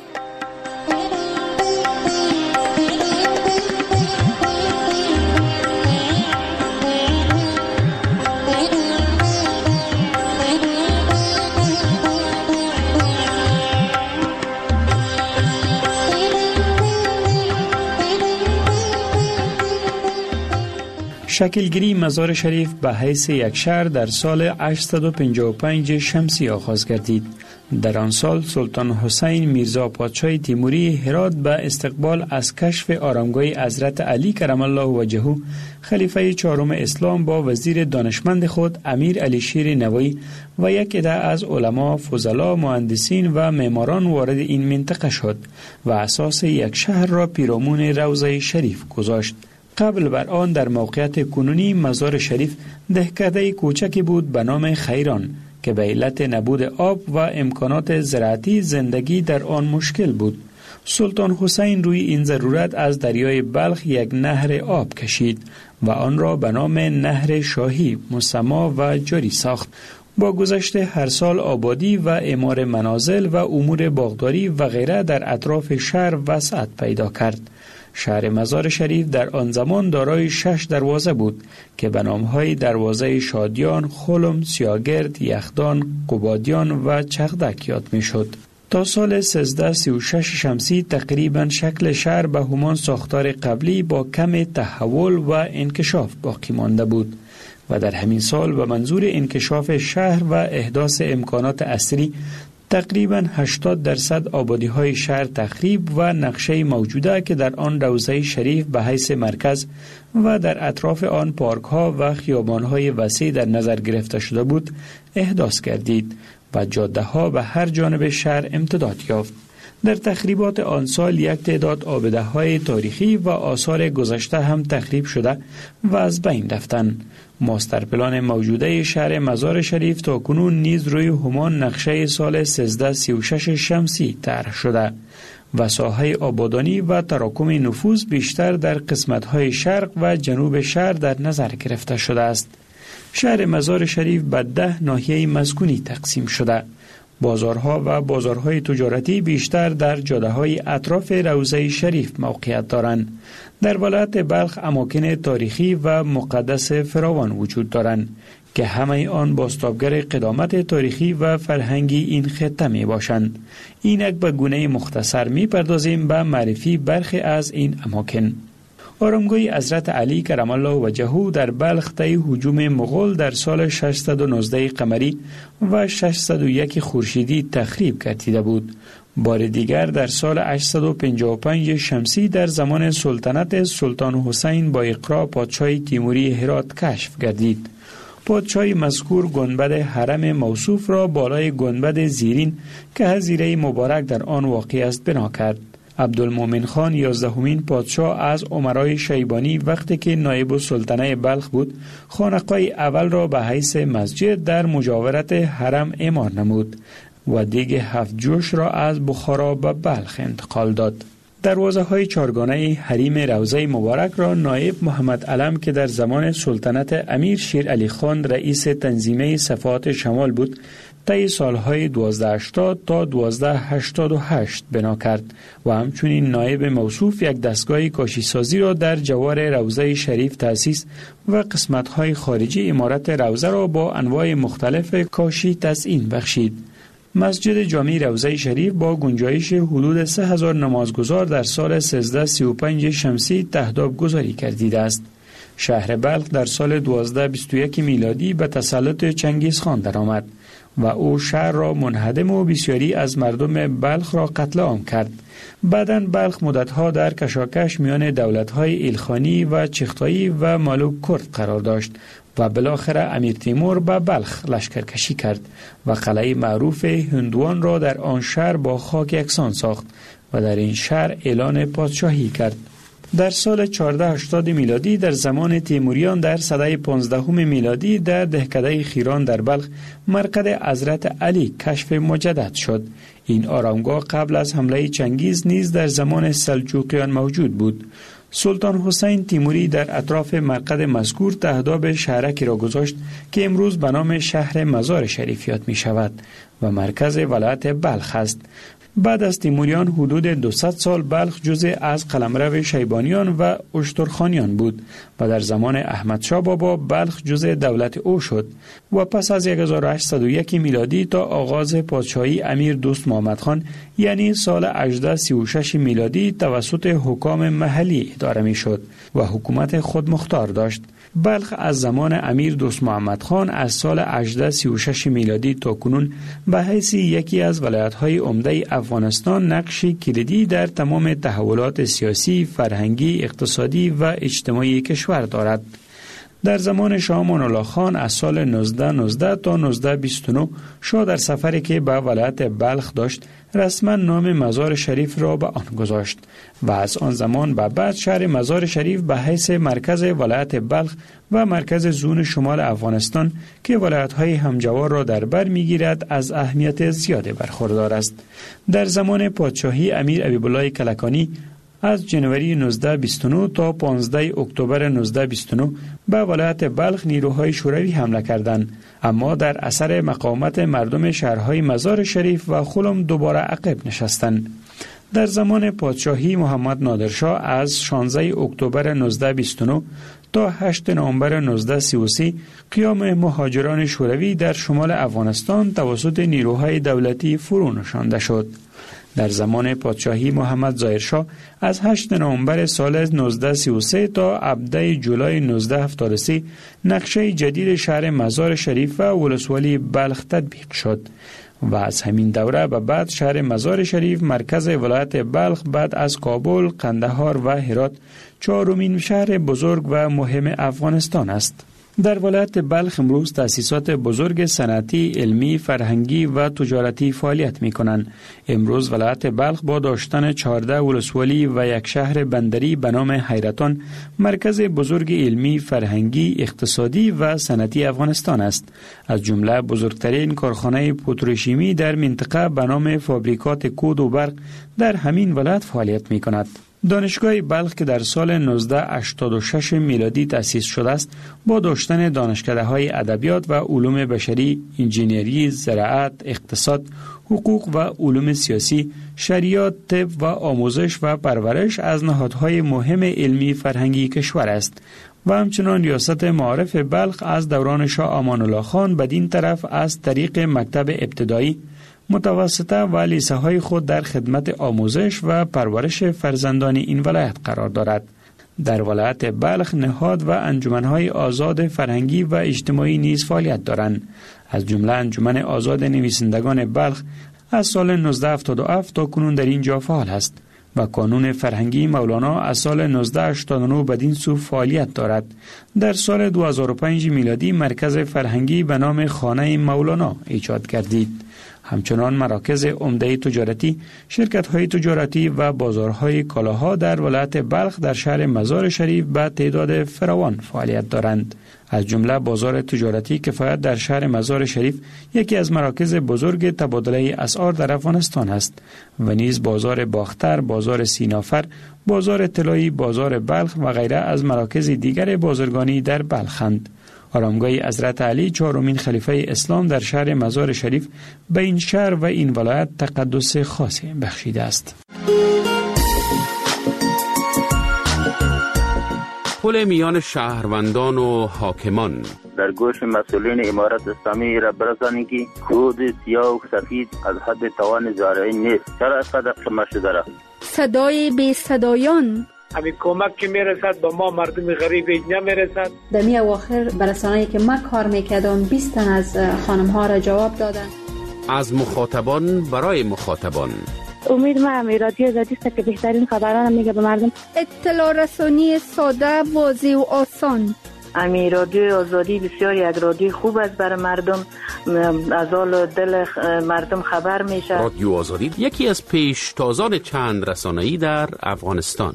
شکلگیری مزار شریف به حیث یک شهر در سال هشتصد و پنجاه و پنج شمسی آغاز گردید. در آن سال سلطان حسین میرزا پادشاه تیموری هرات به استقبال از کشف آرامگاه حضرت علی کرم الله وجهه خلیفه چهارم اسلام با وزیر دانشمند خود امیر علی شیر نوایی و یک عده از علما، فضلا، مهندسین و معماران وارد این منطقه شد و اساس یک شهر را پیرامون روضه شریف گذاشت. قبل بر آن در موقعیت کنونی مزار شریف دهکده کوچکی بود به نام خیران که به علت نبود آب و امکانات زراعتی زندگی در آن مشکل بود. سلطان حسین روی این ضرورت از دریای بلخ یک نهر آب کشید و آن را به نام نهر شاهی مسما و جاری ساخت. با گذشت هر سال آبادی و اعمار منازل و امور باغداری و غیره در اطراف شهر وسعت پیدا کرد. شهر مزار شریف در آن زمان دارای شش دروازه بود که به نام‌های دروازه شادیان، خلم، سیاگرد، یخدان، قبادیان و چغدک یاد می‌شد. تا سال سیزده سی و شش شمسی تقریبا شکل شهر به همان ساختار قبلی با کم تحول و انکشاف باقی مانده بود و در همین سال به منظور انکشاف شهر و احداث امکانات عصری تقریباً هشتاد درصد آبادی‌های شهر تخریب و نقشه موجوده که در آن روضه شریف به حیث مرکز و در اطراف آن پارک‌ها و خیابان‌های وسیع در نظر گرفته شده بود احداث گردید و جاده‌ها به هر جانب شهر امتداد یافت. در تخریبات آن سال یک تعداد آبده‌های تاریخی و آثار گذشته هم تخریب شده و از بین رفتند. ماستر پلان موجوده شهر مزار شریف تا کنون نیز روی همان نقشه سال سیزده سی و شش شمسی طرح شده و ساحه آبادانی و تراکم نفوذ بیشتر در قسمت‌های شرق و جنوب شهر در نظر گرفته شده است. شهر مزار شریف به ده ناحیه مسکونی تقسیم شده. بازارها و بازارهای تجارتی بیشتر در جاده‌های اطراف روضه شریف موقعیت دارند. در ولایت بلخ اماکن تاریخی و مقدس فراوان وجود دارند که همه آن بازتابگر قدامت تاریخی و فرهنگی این خطه می باشند. اینک به گونه مختصر می پردازیم به معرفی برخی از این اماکن. آرامگاه حضرت علی کرم الله وجهه در بلخ طی هجوم مغول در سال ششصد و نوزده قمری و ششصد و یک خورشیدی تخریب گردیده بود. بار دیگر در سال هشتصد و پنجاه و پنج شمسی در زمان سلطنت سلطان حسین با اقرا پادشاه تیموری هرات کشف گردید. پادشاه مذکور گنبد حرم موصوف را بالای گنبد زیرین که حظیره مبارک در آن واقع است بنا کرد. عبدالمومن خان یازدهمین پادشاه از امرای شیبانی وقتی که نایب السلطنه بلخ بود خانقاه اول را به حیث مسجد در مجاورت حرم اعمار نمود و دیگ هفت جوش را از بخارا به بلخ انتقال داد. دروازه های چارگانه حریم روضه مبارک را نایب محمد علم که در زمان سلطنت امیر شیر علی خان رئیس تنظیمه صفات شمال بود طی سالهای دوازده هشتاد تا دوازده هشتاد و هشت بنا کرد و همچنین نایب موصوف یک دستگاه کاشیسازی را در جوار روضه شریف تأسیس و قسمت‌های خارجی عمارت روضه را با انواع مختلف کاشی تزیین بخشید. مسجد جامع روضه شریف با گنجایش حدود سه هزار نمازگزار در سال سیزده سی و پنج شمسی تهداب گذاری کردیده است. شهر بلخ در سال دوازده بیست و یک میلادی به تسلط چنگیزخان درآمد و او شهر را منهدم و بسیاری از مردم بلخ را قتل عام کرد. بعداً بلخ مدتها در کشاکش میان دولت‌های ایلخانی و چغتایی و مالوک کرد قرار داشت و بالاخره امیر تیمور به بلخ لشکرکشی کرد و قلعه معروف هندوان را در آن شهر با خاک یکسان ساخت و در این شهر اعلان پادشاهی کرد. در سال چهارصد و هشتاد میلادی در زمان تیموریان در سده پانزدهم میلادی در دهکده خیران در بلخ مرقد حضرت علی کشف مجدد شد. این آرامگاه قبل از حمله چنگیز نیز در زمان سلجوقیان موجود بود. سلطان حسین تیموری در اطراف مرقد مذکور تهداب شهرکی را گذاشت که امروز به نام شهر مزار شریف یاد می شود و مرکز ولایت بلخ است. بعد از تیموریان حدود دویست سال بلخ جزء از قلمرو شیبانیان و اشترخانیان بود و در زمان احمد شاه بابا بلخ جزء دولت او شد و پس از هزار و هشتصد و یک میلادی تا آغاز پادشاهی امیر دوست محمد خان یعنی سال هجده سی و شش میلادی توسط حکام محلی اداره می شد و حکومت خودمختار داشت. بلخ از زمان امیر دوست محمد خان از سال هجده سی و شش میلادی تا کنون به حیث یکی از ولایت‌های عمده افغانستان نقشی کلیدی در تمام تحولات سیاسی، فرهنگی، اقتصادی و اجتماعی کشور دارد. در زمان شاه امان الله خان از سال نوزده نوزده تا نوزده بیست و نه شاه در سفری که به ولایت بلخ داشت رسما نام مزار شریف را به آن گذاشت و از آن زمان به بعد شهر مزار شریف به حیث مرکز ولایت بلخ و مرکز زون شمال افغانستان که ولایت‌های همجوار را در بر می‌گیرد از اهمیت زیاد برخوردار است. در زمان پادشاهی امیر حبیب‌الله کلکانی از جنوری نوزده بیست و نه تا پانزده اکتبر نوزده بیست و نه به ولایت بلخ نیروهای شوروی حمله کردند، اما در اثر مقاومت مردم شهرهای مزار شریف و خلم دوباره عقب نشستند. در زمان پادشاهی محمد نادرشاه از شانزده اکتبر نوزده بیست و نه تا هشتم نوامبر نوزده سی و سه قیام مهاجران شوروی در شمال افغانستان توسط نیروهای دولتی فرو نشانده شد. در زمان پادشاهی محمد ظاهرشاه از هشتم نوامبر سال نوزده سی و سه تا هفدهم جولای نوزده هفتاد و سه نقشه جدید شهر مزار شریف و ولسوالی بلخ تطبیق شد و از همین دوره به بعد شهر مزار شریف مرکز ولایت بلخ بعد از کابل، قندهار و هرات چهارمین شهر بزرگ و مهم افغانستان است. در ولایت بلخ امروز تأسیسات بزرگ صنعتی، علمی، فرهنگی و تجارتی فعالیت می کنند. امروز ولایت بلخ با داشتن چهارده ولسوالی و یک شهر بندری به نام حیرتان مرکز بزرگ علمی، فرهنگی، اقتصادی و صنعتی افغانستان است. از جمله بزرگترین کارخانه پتروشیمی در منطقه به نام فابریکات کود و برق در همین ولایت فعالیت می کند. دانشگاه بلخ که در سال نوزده هشتاد و شش میلادی تأسیس شده است با داشتن دانشکده‌های ادبیات و علوم بشری، انجینری، زراعت، اقتصاد، حقوق و علوم سیاسی، شریعت، طب و آموزش و پرورش از نهادهای مهم علمی فرهنگی کشور است و همچنان ریاست معارف بلخ از دوران شاه امان الله خان بدین طرف از طریق مکتب ابتدایی، متوسطه و لیسه های خود در خدمت آموزش و پرورش فرزندان این ولایت قرار دارد. در ولایت بلخ نهاد و انجمنهای آزاد فرهنگی و اجتماعی نیز فعالیت دارند. از جمله انجمن آزاد نویسندگان بلخ از سال نوزده هفتاد و هفت تا کنون در اینجا فعال است و کانون فرهنگی مولانا از سال نوزده هشتاد و نه بدین سو فعالیت دارد. در سال دو هزار و پنج میلادی مرکز فرهنگی به نام خانه مولانا ایجاد گردید. همچنان مراکز عمده تجارتی، شرکت‌های تجارتی و بازارهای کالاها در ولایت بلخ در شهر مزار شریف به تعداد فراوان فعالیت دارند. از جمله بازار تجارتی کفایت در شهر مزار شریف یکی از مراکز بزرگ تبادله اسعار در افغانستان است و نیز بازار باختر، بازار سینافر، بازار طلایی، بازار بلخ و غیره از مراکز دیگر بازرگانی در بلخند. آرامگاه حضرت علی چهارمین خلیفه اسلام در شهر مزار شریف به این شهر و این ولایت تقدس خاصی بخشیده است. پل میان شهروندان و حاکمان. در گوش مسئولین امارت اسلامی را برسانید که کود سیاه و سفید از حد توان زارعین نیست. چرا اینقدر کم شده را؟ صدای بی صدایان. همین کمک که میرسد به ما مردم غریب نمیرسد. در می اواخر برسانه‌ای که ما کار میکردم بیست تن از خانم ها را جواب دادن. از مخاطبان برای مخاطبان. امید ما همی رادیو آزادی است که بهترین خبران میگه به مردم. اطلاع رسانی ساده، واضح و آسان. امی رادیو آزادی بسیار یک رادیو خوب است برای مردم، از حال دل مردم خبر میشه. رادیو آزادی یکی از پیشتازان چند رسانه‌ای در افغانستان.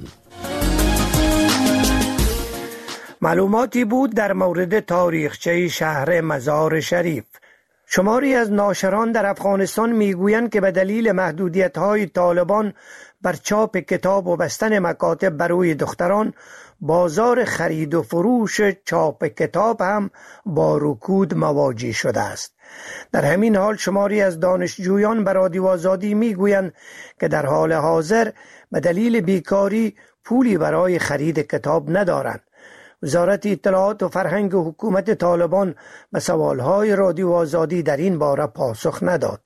معلوماتی بود در مورد تاریخچه شهر مزار شریف. شماری از ناشران در افغانستان میگویند که به دلیل محدودیت‌های طالبان بر چاپ کتاب و بستن مکاتب برای دختران، بازار خرید و فروش چاپ کتاب هم با رکود مواجه شده است. در همین حال شماری از دانشجویان به رادیو آزادی میگویند که در حال حاضر به دلیل بیکاری پولی برای خرید کتاب ندارند. وزارت اطلاعات و فرهنگ و حکومت طالبان به سوالهای رادیو آزادی در این باره پاسخ نداد.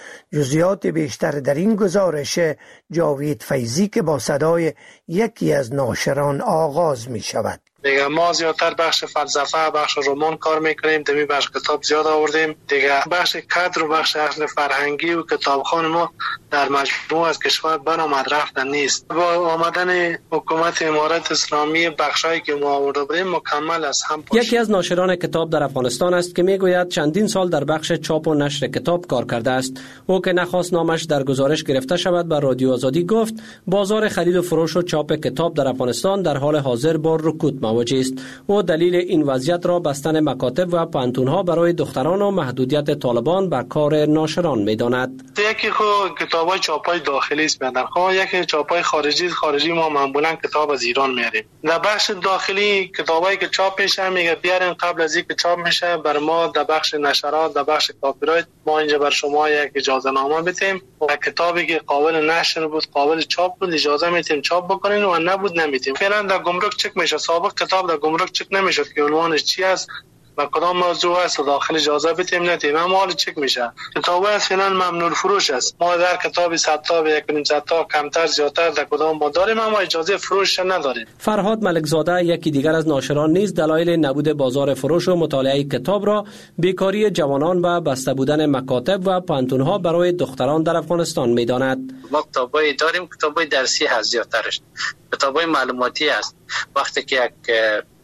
جزئیات بیشتر در این گزارش جاوید فیضی که با صدای یکی از ناشران آغاز می شود. دیگه ما زیادتر بخش فلسفه، بخش رمان کار میکنیم، دمی بخش کتاب زیاد آوردیم. دیگه بخش کادر و بخش اصل فرهنگی و کتابخانه ما در مجموع از کشور برآمد رفتن نیست. با آمدن حکومت امارت اسلامی بخشایی که ما آورده بودیم مکمل از هم پاشید. یکی از ناشران کتاب در افغانستان است که میگوید چندین سال در بخش چاپ و نشر کتاب کار کرده است. او که نخواست نامش در گزارش گرفته شود بر رادیو آزادی گفت بازار خرید و فروش و چاپ کتاب در افغانستان در حال حاضر با رکود مواجه است. و دلیل این وضعیت را بستن مکاتب و پانتون‌ها برای دختران و محدودیت طالبان بر کار ناشران می‌داند. یکی خو کتابای چاپای داخلی است بدن، خو یکی چاپای خارجی خارجی ما معمولا کتاب از ایران میاریم. در بخش داخلی کتابایی که چاپ میشه میگه بیارین قبل از اینکه چاپ میشه بر ما در بخش نشرات در بخش کپی رایت ما اینجا بر شما یک اجازه نامه بدیم و کتابی که قابل نشر بود قابل چاپ بود اجازه میتیم چاپ بکنین و نبود نمیتیم. فعلا در گمرک چک میشه. سابق کتاب در گمرک چک نمیشد که عنوانش چی است و کدام موضوع است و داخل اجازه بدیم ندیم، اما حال چک میشه. کتاب از فعلا ممنوع فروش است. ما در کتابی صد تا و یک و نیم صد تا کمتر زیادتر در کدام ما داریم اما اجازه فروش نداریم. فرهاد ملکزاده یکی دیگر از ناشران نیز دلایل نبود بازار فروش و مطالعه کتاب را بیکاری جوانان و بسته بودن مکاتب و پانتون‌ها برای دختران در افغانستان می‌داند. ما کتابای داریم، کتابای درسی هست زیادترش. کتابای معلوماتی است. وقتی که یک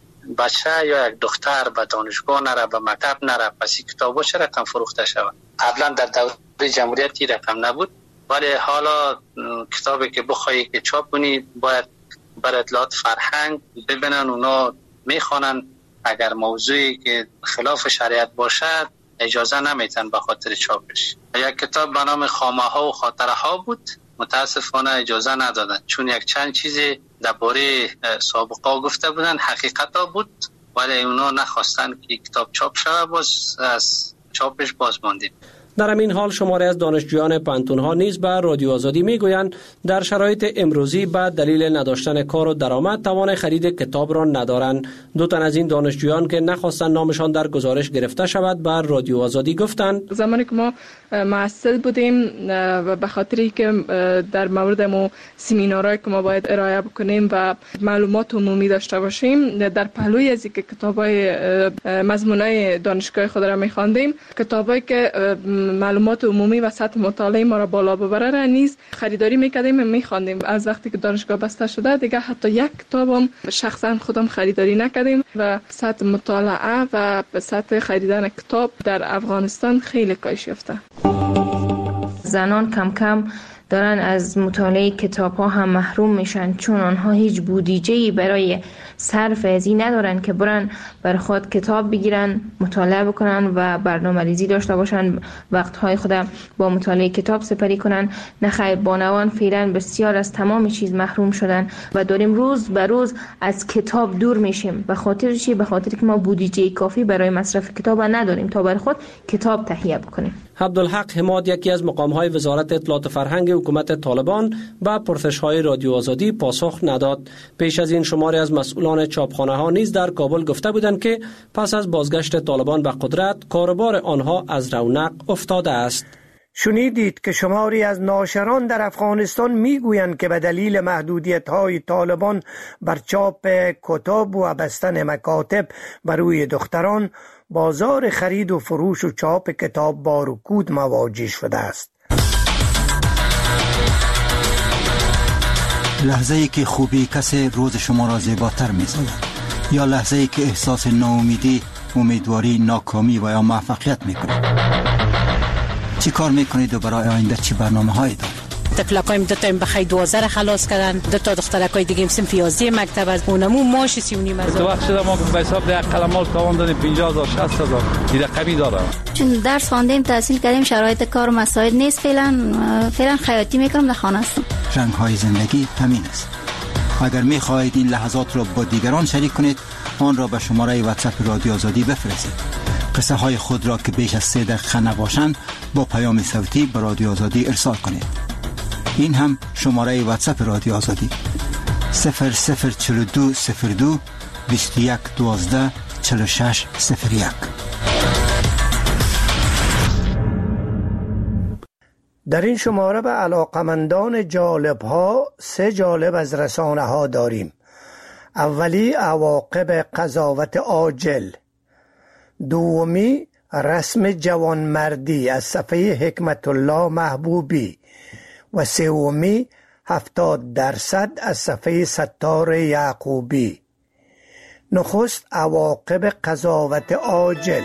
بچه یا یک دختر به دانشگاه نره به مکتب نره پس کتابا چه رقم فروخته شود؟ قبلا در دوره جمهوریت رقم نبود، ولی حالا کتابی که بخوایی که چاپ کنی باید بر اطلاعات فرهنگ ببینن، اونا میخوانن، اگر موضوعی که خلاف شریعت باشد اجازه نمیتن به خاطر چاپش. یک کتاب به نام خامه ها و خاطره ها بود، متاسفانه اجازه ندادن چون یک چند چیزی درباره سابقه گفته بودن حقیقتا بود ولی اونا نخواستن که کتاب چاپ شود، باز از چاپش باز ماندیم. در همین حال شماری از دانشجویان پانتون‌ها نیز به رادیو آزادی میگویند در شرایط امروزی به دلیل نداشتن کار و درآمد توان خرید کتاب را ندارند. دو تن از این دانشجویان که نخواستند نامشان در گزارش گرفته شود بر رادیو آزادی گفتند زمانی که ما محصل بودیم و به خاطری که در مورد مو سمینارهایی که ما باید ارائه بکنیم و معلومات عمومی داشته باشیم در پهلوی از اینکه کتابای مضمونای دانشگاه خود را می‌خواندیم، کتابایی که معلومات عمومی و سطح مطالعه ما را بالا ببره را نیز خریداری میکردیم و میخواندیم. از وقتی که دانشگاه بسته شده دیگه حتی یک کتابم شخصا خودم خریداری نکردیم و سطح مطالعه و سطح خریدن کتاب در افغانستان خیلی کاهش یافته. زنان کم کم دارن از مطالعه کتاب ها هم محروم میشن چون آنها هیچ بودجه‌ای برای صرف از این ندارن که برن بر خود کتاب بگیرن، مطالعه بکنن و برنامه‌ریزی داشته باشن، وقتهای خود با مطالعه کتاب سپری کنن. نخیر بانوان فعلا بسیار از تمام چیز محروم شدن و داریم روز به روز از کتاب دور میشیم. به خاطر چی؟ به خاطر که ما بودجه کافی برای مصرف کتاب نداریم تا بر خود کتاب تهیه بکنیم. عبدالحق حماد یکی از مقام‌های وزارت اطلاعات و فرهنگ حکومت طالبان به پرسش‌های رادیو آزادی پاسخ نداد. پیش از این شماری از مسئولان چاپخانه‌ها نیز در کابل گفته بودند که پس از بازگشت طالبان به قدرت کاروبار آنها از رونق افتاده است. شنیدید که شماری از ناشران در افغانستان میگویند که به دلیل محدودیت‌های طالبان بر چاپ کتاب و بستن مکاتب بر روی دختران، بازار خرید و فروش و چاپ کتاب با رکود مواجه شده است. لحظه ای که خوبی کسی روز شما را زیباتر می‌سازد، یا لحظه ای که احساس ناامیدی، امیدواری، ناکامی و یا موفقیت می‌کنید. چی کار میکنید و برای آینده چی برنامه هایی دارید؟ تکلاکایم دو تا این بخی دوازده خلاص کردن، دو تا دخترکای دیگه سنف یازده مکتب از اونمو ماش سی و نیم هزار. تو وقت شده ما به حساب ده قلمال تاوان دادیم پنجاه هزار شصت هزار این رقمی داره. چون درس خواندیم تحصیل کردیم شرایط کار و مساعد نیست، فعلا فعلا خیاطی میکنم در خانه هستم. رنگ های زندگی همین است. اگر میخواهید این لحظات را با دیگران شریک کنید، آن را به شماره واتساپ رادیو آزادی بفرستید. قصه های خود را که بیش از سه دقیقه نباشند با پیام صوتی به رادیو آزادی ارسال کنید. این هم شماره واتساپ رادیو آزادی صفر صفر چهل و دو صفر دو بیست و یک دوازده چهل و شش صفر یک. در این شماره به علاقمندان جالب ها سه جالب از رسانه ها داریم. اولی عواقب قضاوت عاجل، دومی رسم جوانمردی از صفحه حکمت الله محبوبی و سومی هفتاد درصد از صفحه ستار یعقوبی. نخست عواقب قضاوت عاجل.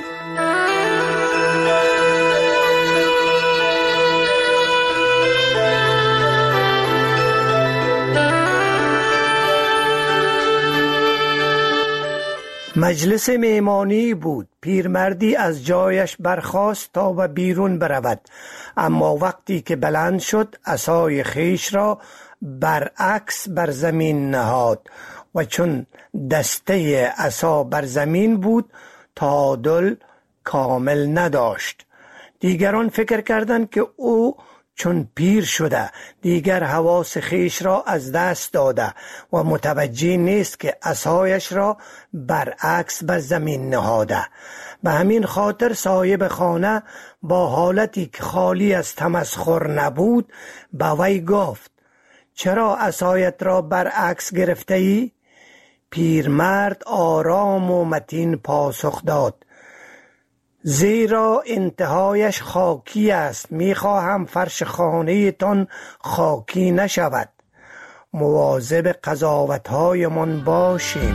مجلس مهمانی بود. پیرمردی از جایش برخاست تا به بیرون برود، اما وقتی که بلند شد عصای خیش را برعکس بر زمین نهاد و چون دسته عصا بر زمین بود تعادل کامل نداشت. دیگران فکر کردند که او چون پیر شده دیگر حواس خیش را از دست داده و متوجه نیست که عصایش را برعکس بر زمین نهاده. به همین خاطر صاحب خانه با حالتی که خالی از تمسخر نبود به وی گفت: چرا عصایت را برعکس گرفته ای؟ پیرمرد آرام و متین پاسخ داد: زیرا انتهایش خاکی است، میخواهم فرش خانه تان خاکی نشود. مواظب قضاوت‌های من باشیم.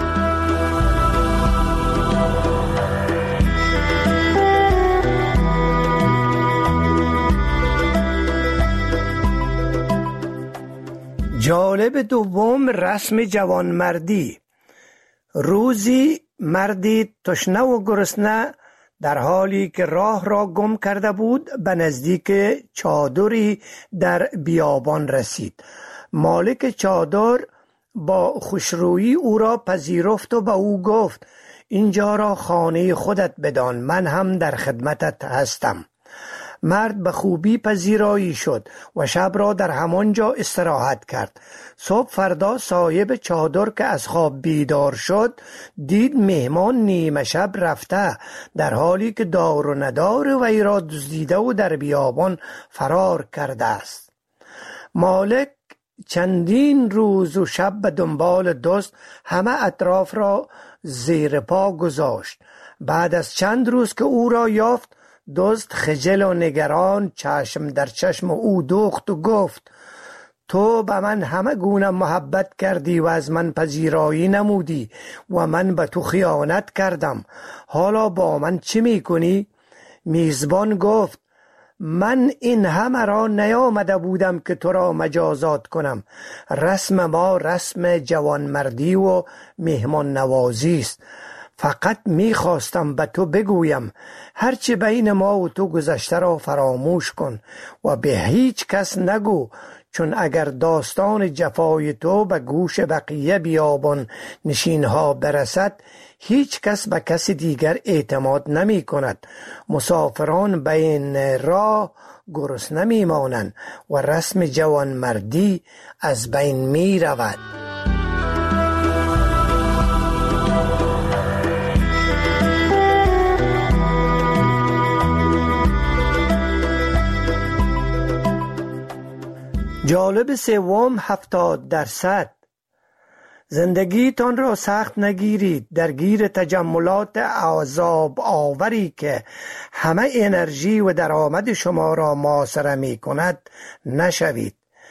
جالب دوم رسم جوانمردی. روزی مردی تشنه و گرسنه در حالی که راه را گم کرده بود به نزدیک چادری در بیابان رسید. مالک چادر با خوشرویی او را پذیرفت و به او گفت: اینجا را خانه خودت بدان، من هم در خدمتت هستم. مرد به خوبی پذیرایی شد و شب را در همانجا استراحت کرد. صبح فردا صاحب چادر که از خواب بیدار شد دید مهمان نیمه شب رفته، در حالی که دار و ندار وی را دزدیده و در بیابان فرار کرده است. مالک چندین روز و شب به دنبال دزد همه اطراف را زیر پا گذاشت. بعد از چند روز که او را یافت، دزد خجل و نگران چشم در چشم او دوخت و گفت: تو به من همه گونه محبت کردی و از من پذیرایی نمودی و من به تو خیانت کردم، حالا با من چی میکنی؟ میزبان گفت: من این همه را نیامده بودم که تو را مجازات کنم. رسم ما رسم جوانمردی و مهمان نوازی است. فقط میخواستم به تو بگویم هرچی بین ما و تو گذشته را فراموش کن و به هیچ کس نگو، چون اگر داستان جفای تو به گوش بقیه بیابان نشینها برسد هیچ کس به کس دیگر اعتماد نمی کند. مسافران بین راه گرسنه نمی مانند و رسم جوانمردی از بین می رود. جالب سوم، هفتاد درصد. زندگیتان را سخت نگیرید. درگیر تجملات عذاب آوری که همه انرژی و درآمد شما را محاصره می کند نشوید.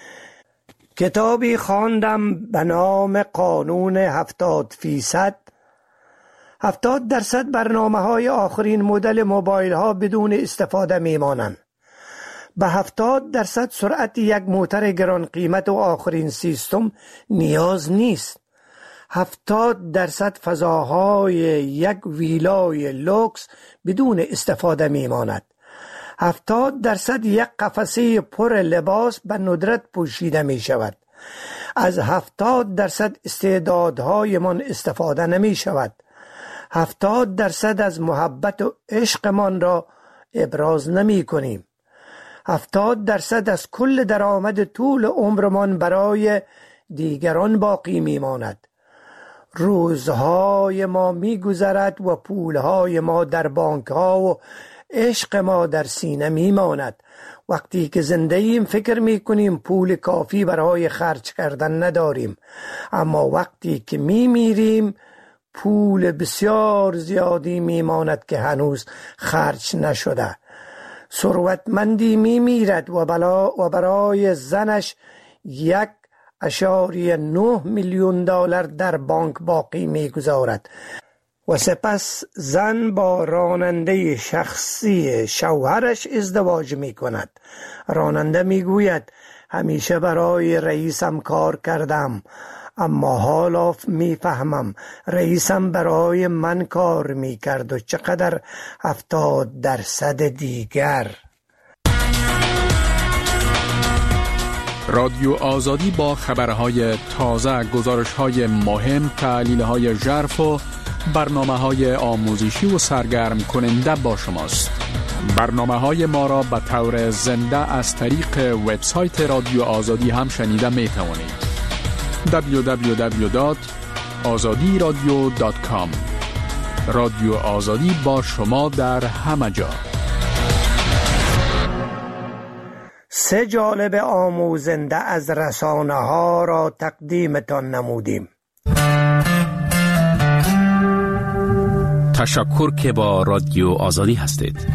کتابی خواندم به نام قانون هفتاد فیصد. هفتاد درصد برنامه های آخرین مدل موبایل ها بدون استفاده می مانند. به هفتاد درصد سرعت یک موتر گران قیمت و آخرین سیستم نیاز نیست. هفتاد درصد فضاهای یک ویلای لوکس بدون استفاده می ماند. هفتاد درصد یک قفسه پر لباس به ندرت پوشیده می شود. از هفتاد درصد استعدادهای من استفاده نمی شود. هفتاد درصد از محبت و عشقمان را ابراز نمی کنیم. هفتاد درصد از کل درآمد طول عمرمان برای دیگران باقی می ماند. روزهای ما می گذرد و پولهای ما در بانک ها و عشق ما در سینه می ماند. وقتی که زنده ایم فکر می کنیم پول کافی برای خرج کردن نداریم، اما وقتی که می میریم پول بسیار زیادی می ماند که هنوز خرج نشده. ثروتمندی می میرد و, بلا و برای زنش یک اشاریه نه میلیون دلار در بانک باقی می گذارد و سپس زن با راننده شخصی شوهرش ازدواج می کند. راننده می گوید همیشه برای رئیسم کار کردم، اما حالا می فهمم رئیسم برای من کار می کرد و چقدر هفتاد درصد دیگر. رادیو آزادی با خبرهای تازه، گزارشهای مهم، تحلیلهای ژرف و برنامه‌های آموزشی و سرگرم کننده با شماست. برنامه‌های ما را به طور زنده از طریق وبسایت رادیو آزادی هم شنیده می توانید. دبلیو دبلیو دبلیو دات آزادی رادیو دات کام. رادیو آزادی با شما در همه جا. سه جالب آموزنده از رسانه ها را تقدیمتان نمودیم. تشکر که با رادیو آزادی هستید.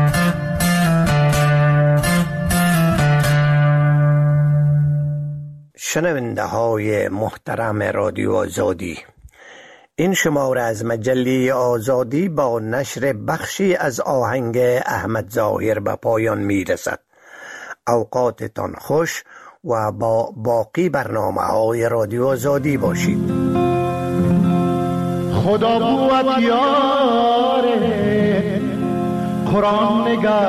شنونده های محترم رادیو آزادی، این شماره از مجله آزادی با نشر بخشی از آهنگ احمد ظاهر به پایان می رسد. اوقاتتان خوش و با باقی برنامه های رادیو آزادی باشید. خدا بود یاره، قرآن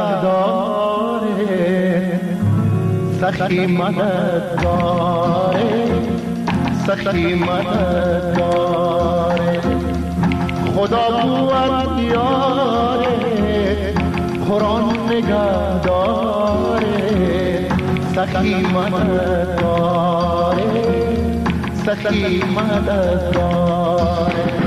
نگهداره، سخی مددگاره، سخی مددگاره. خدا بود یاره، قرآن نگهداره، سخی مددگاره، سخی مددگاره.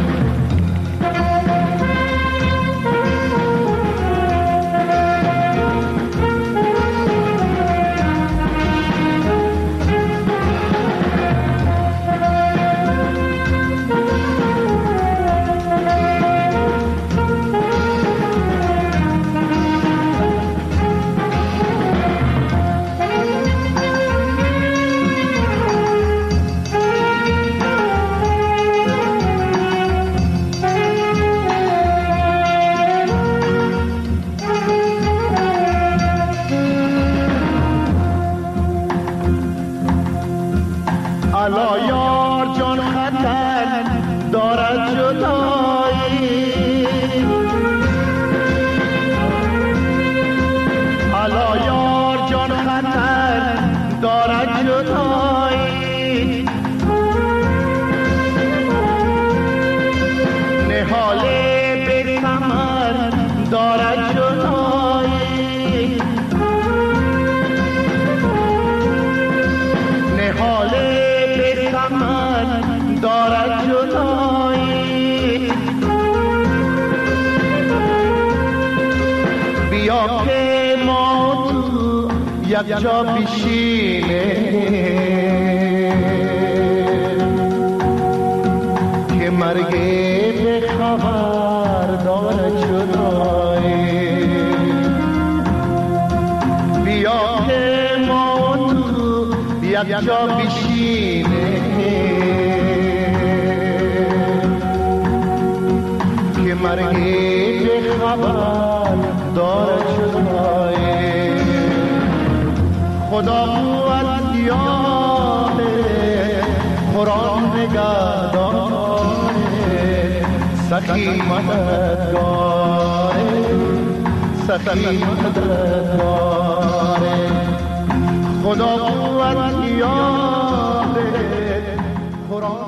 یک جا بشینه که مرگ به خبر داره جدایی بیا که ما تو یک جا بشینه که مرگ به خبر داره جدایی خدا قوت دیاره قرآن نگهداره سخی مددگاره سخی مددگاره خدا قوت دیاره قرآن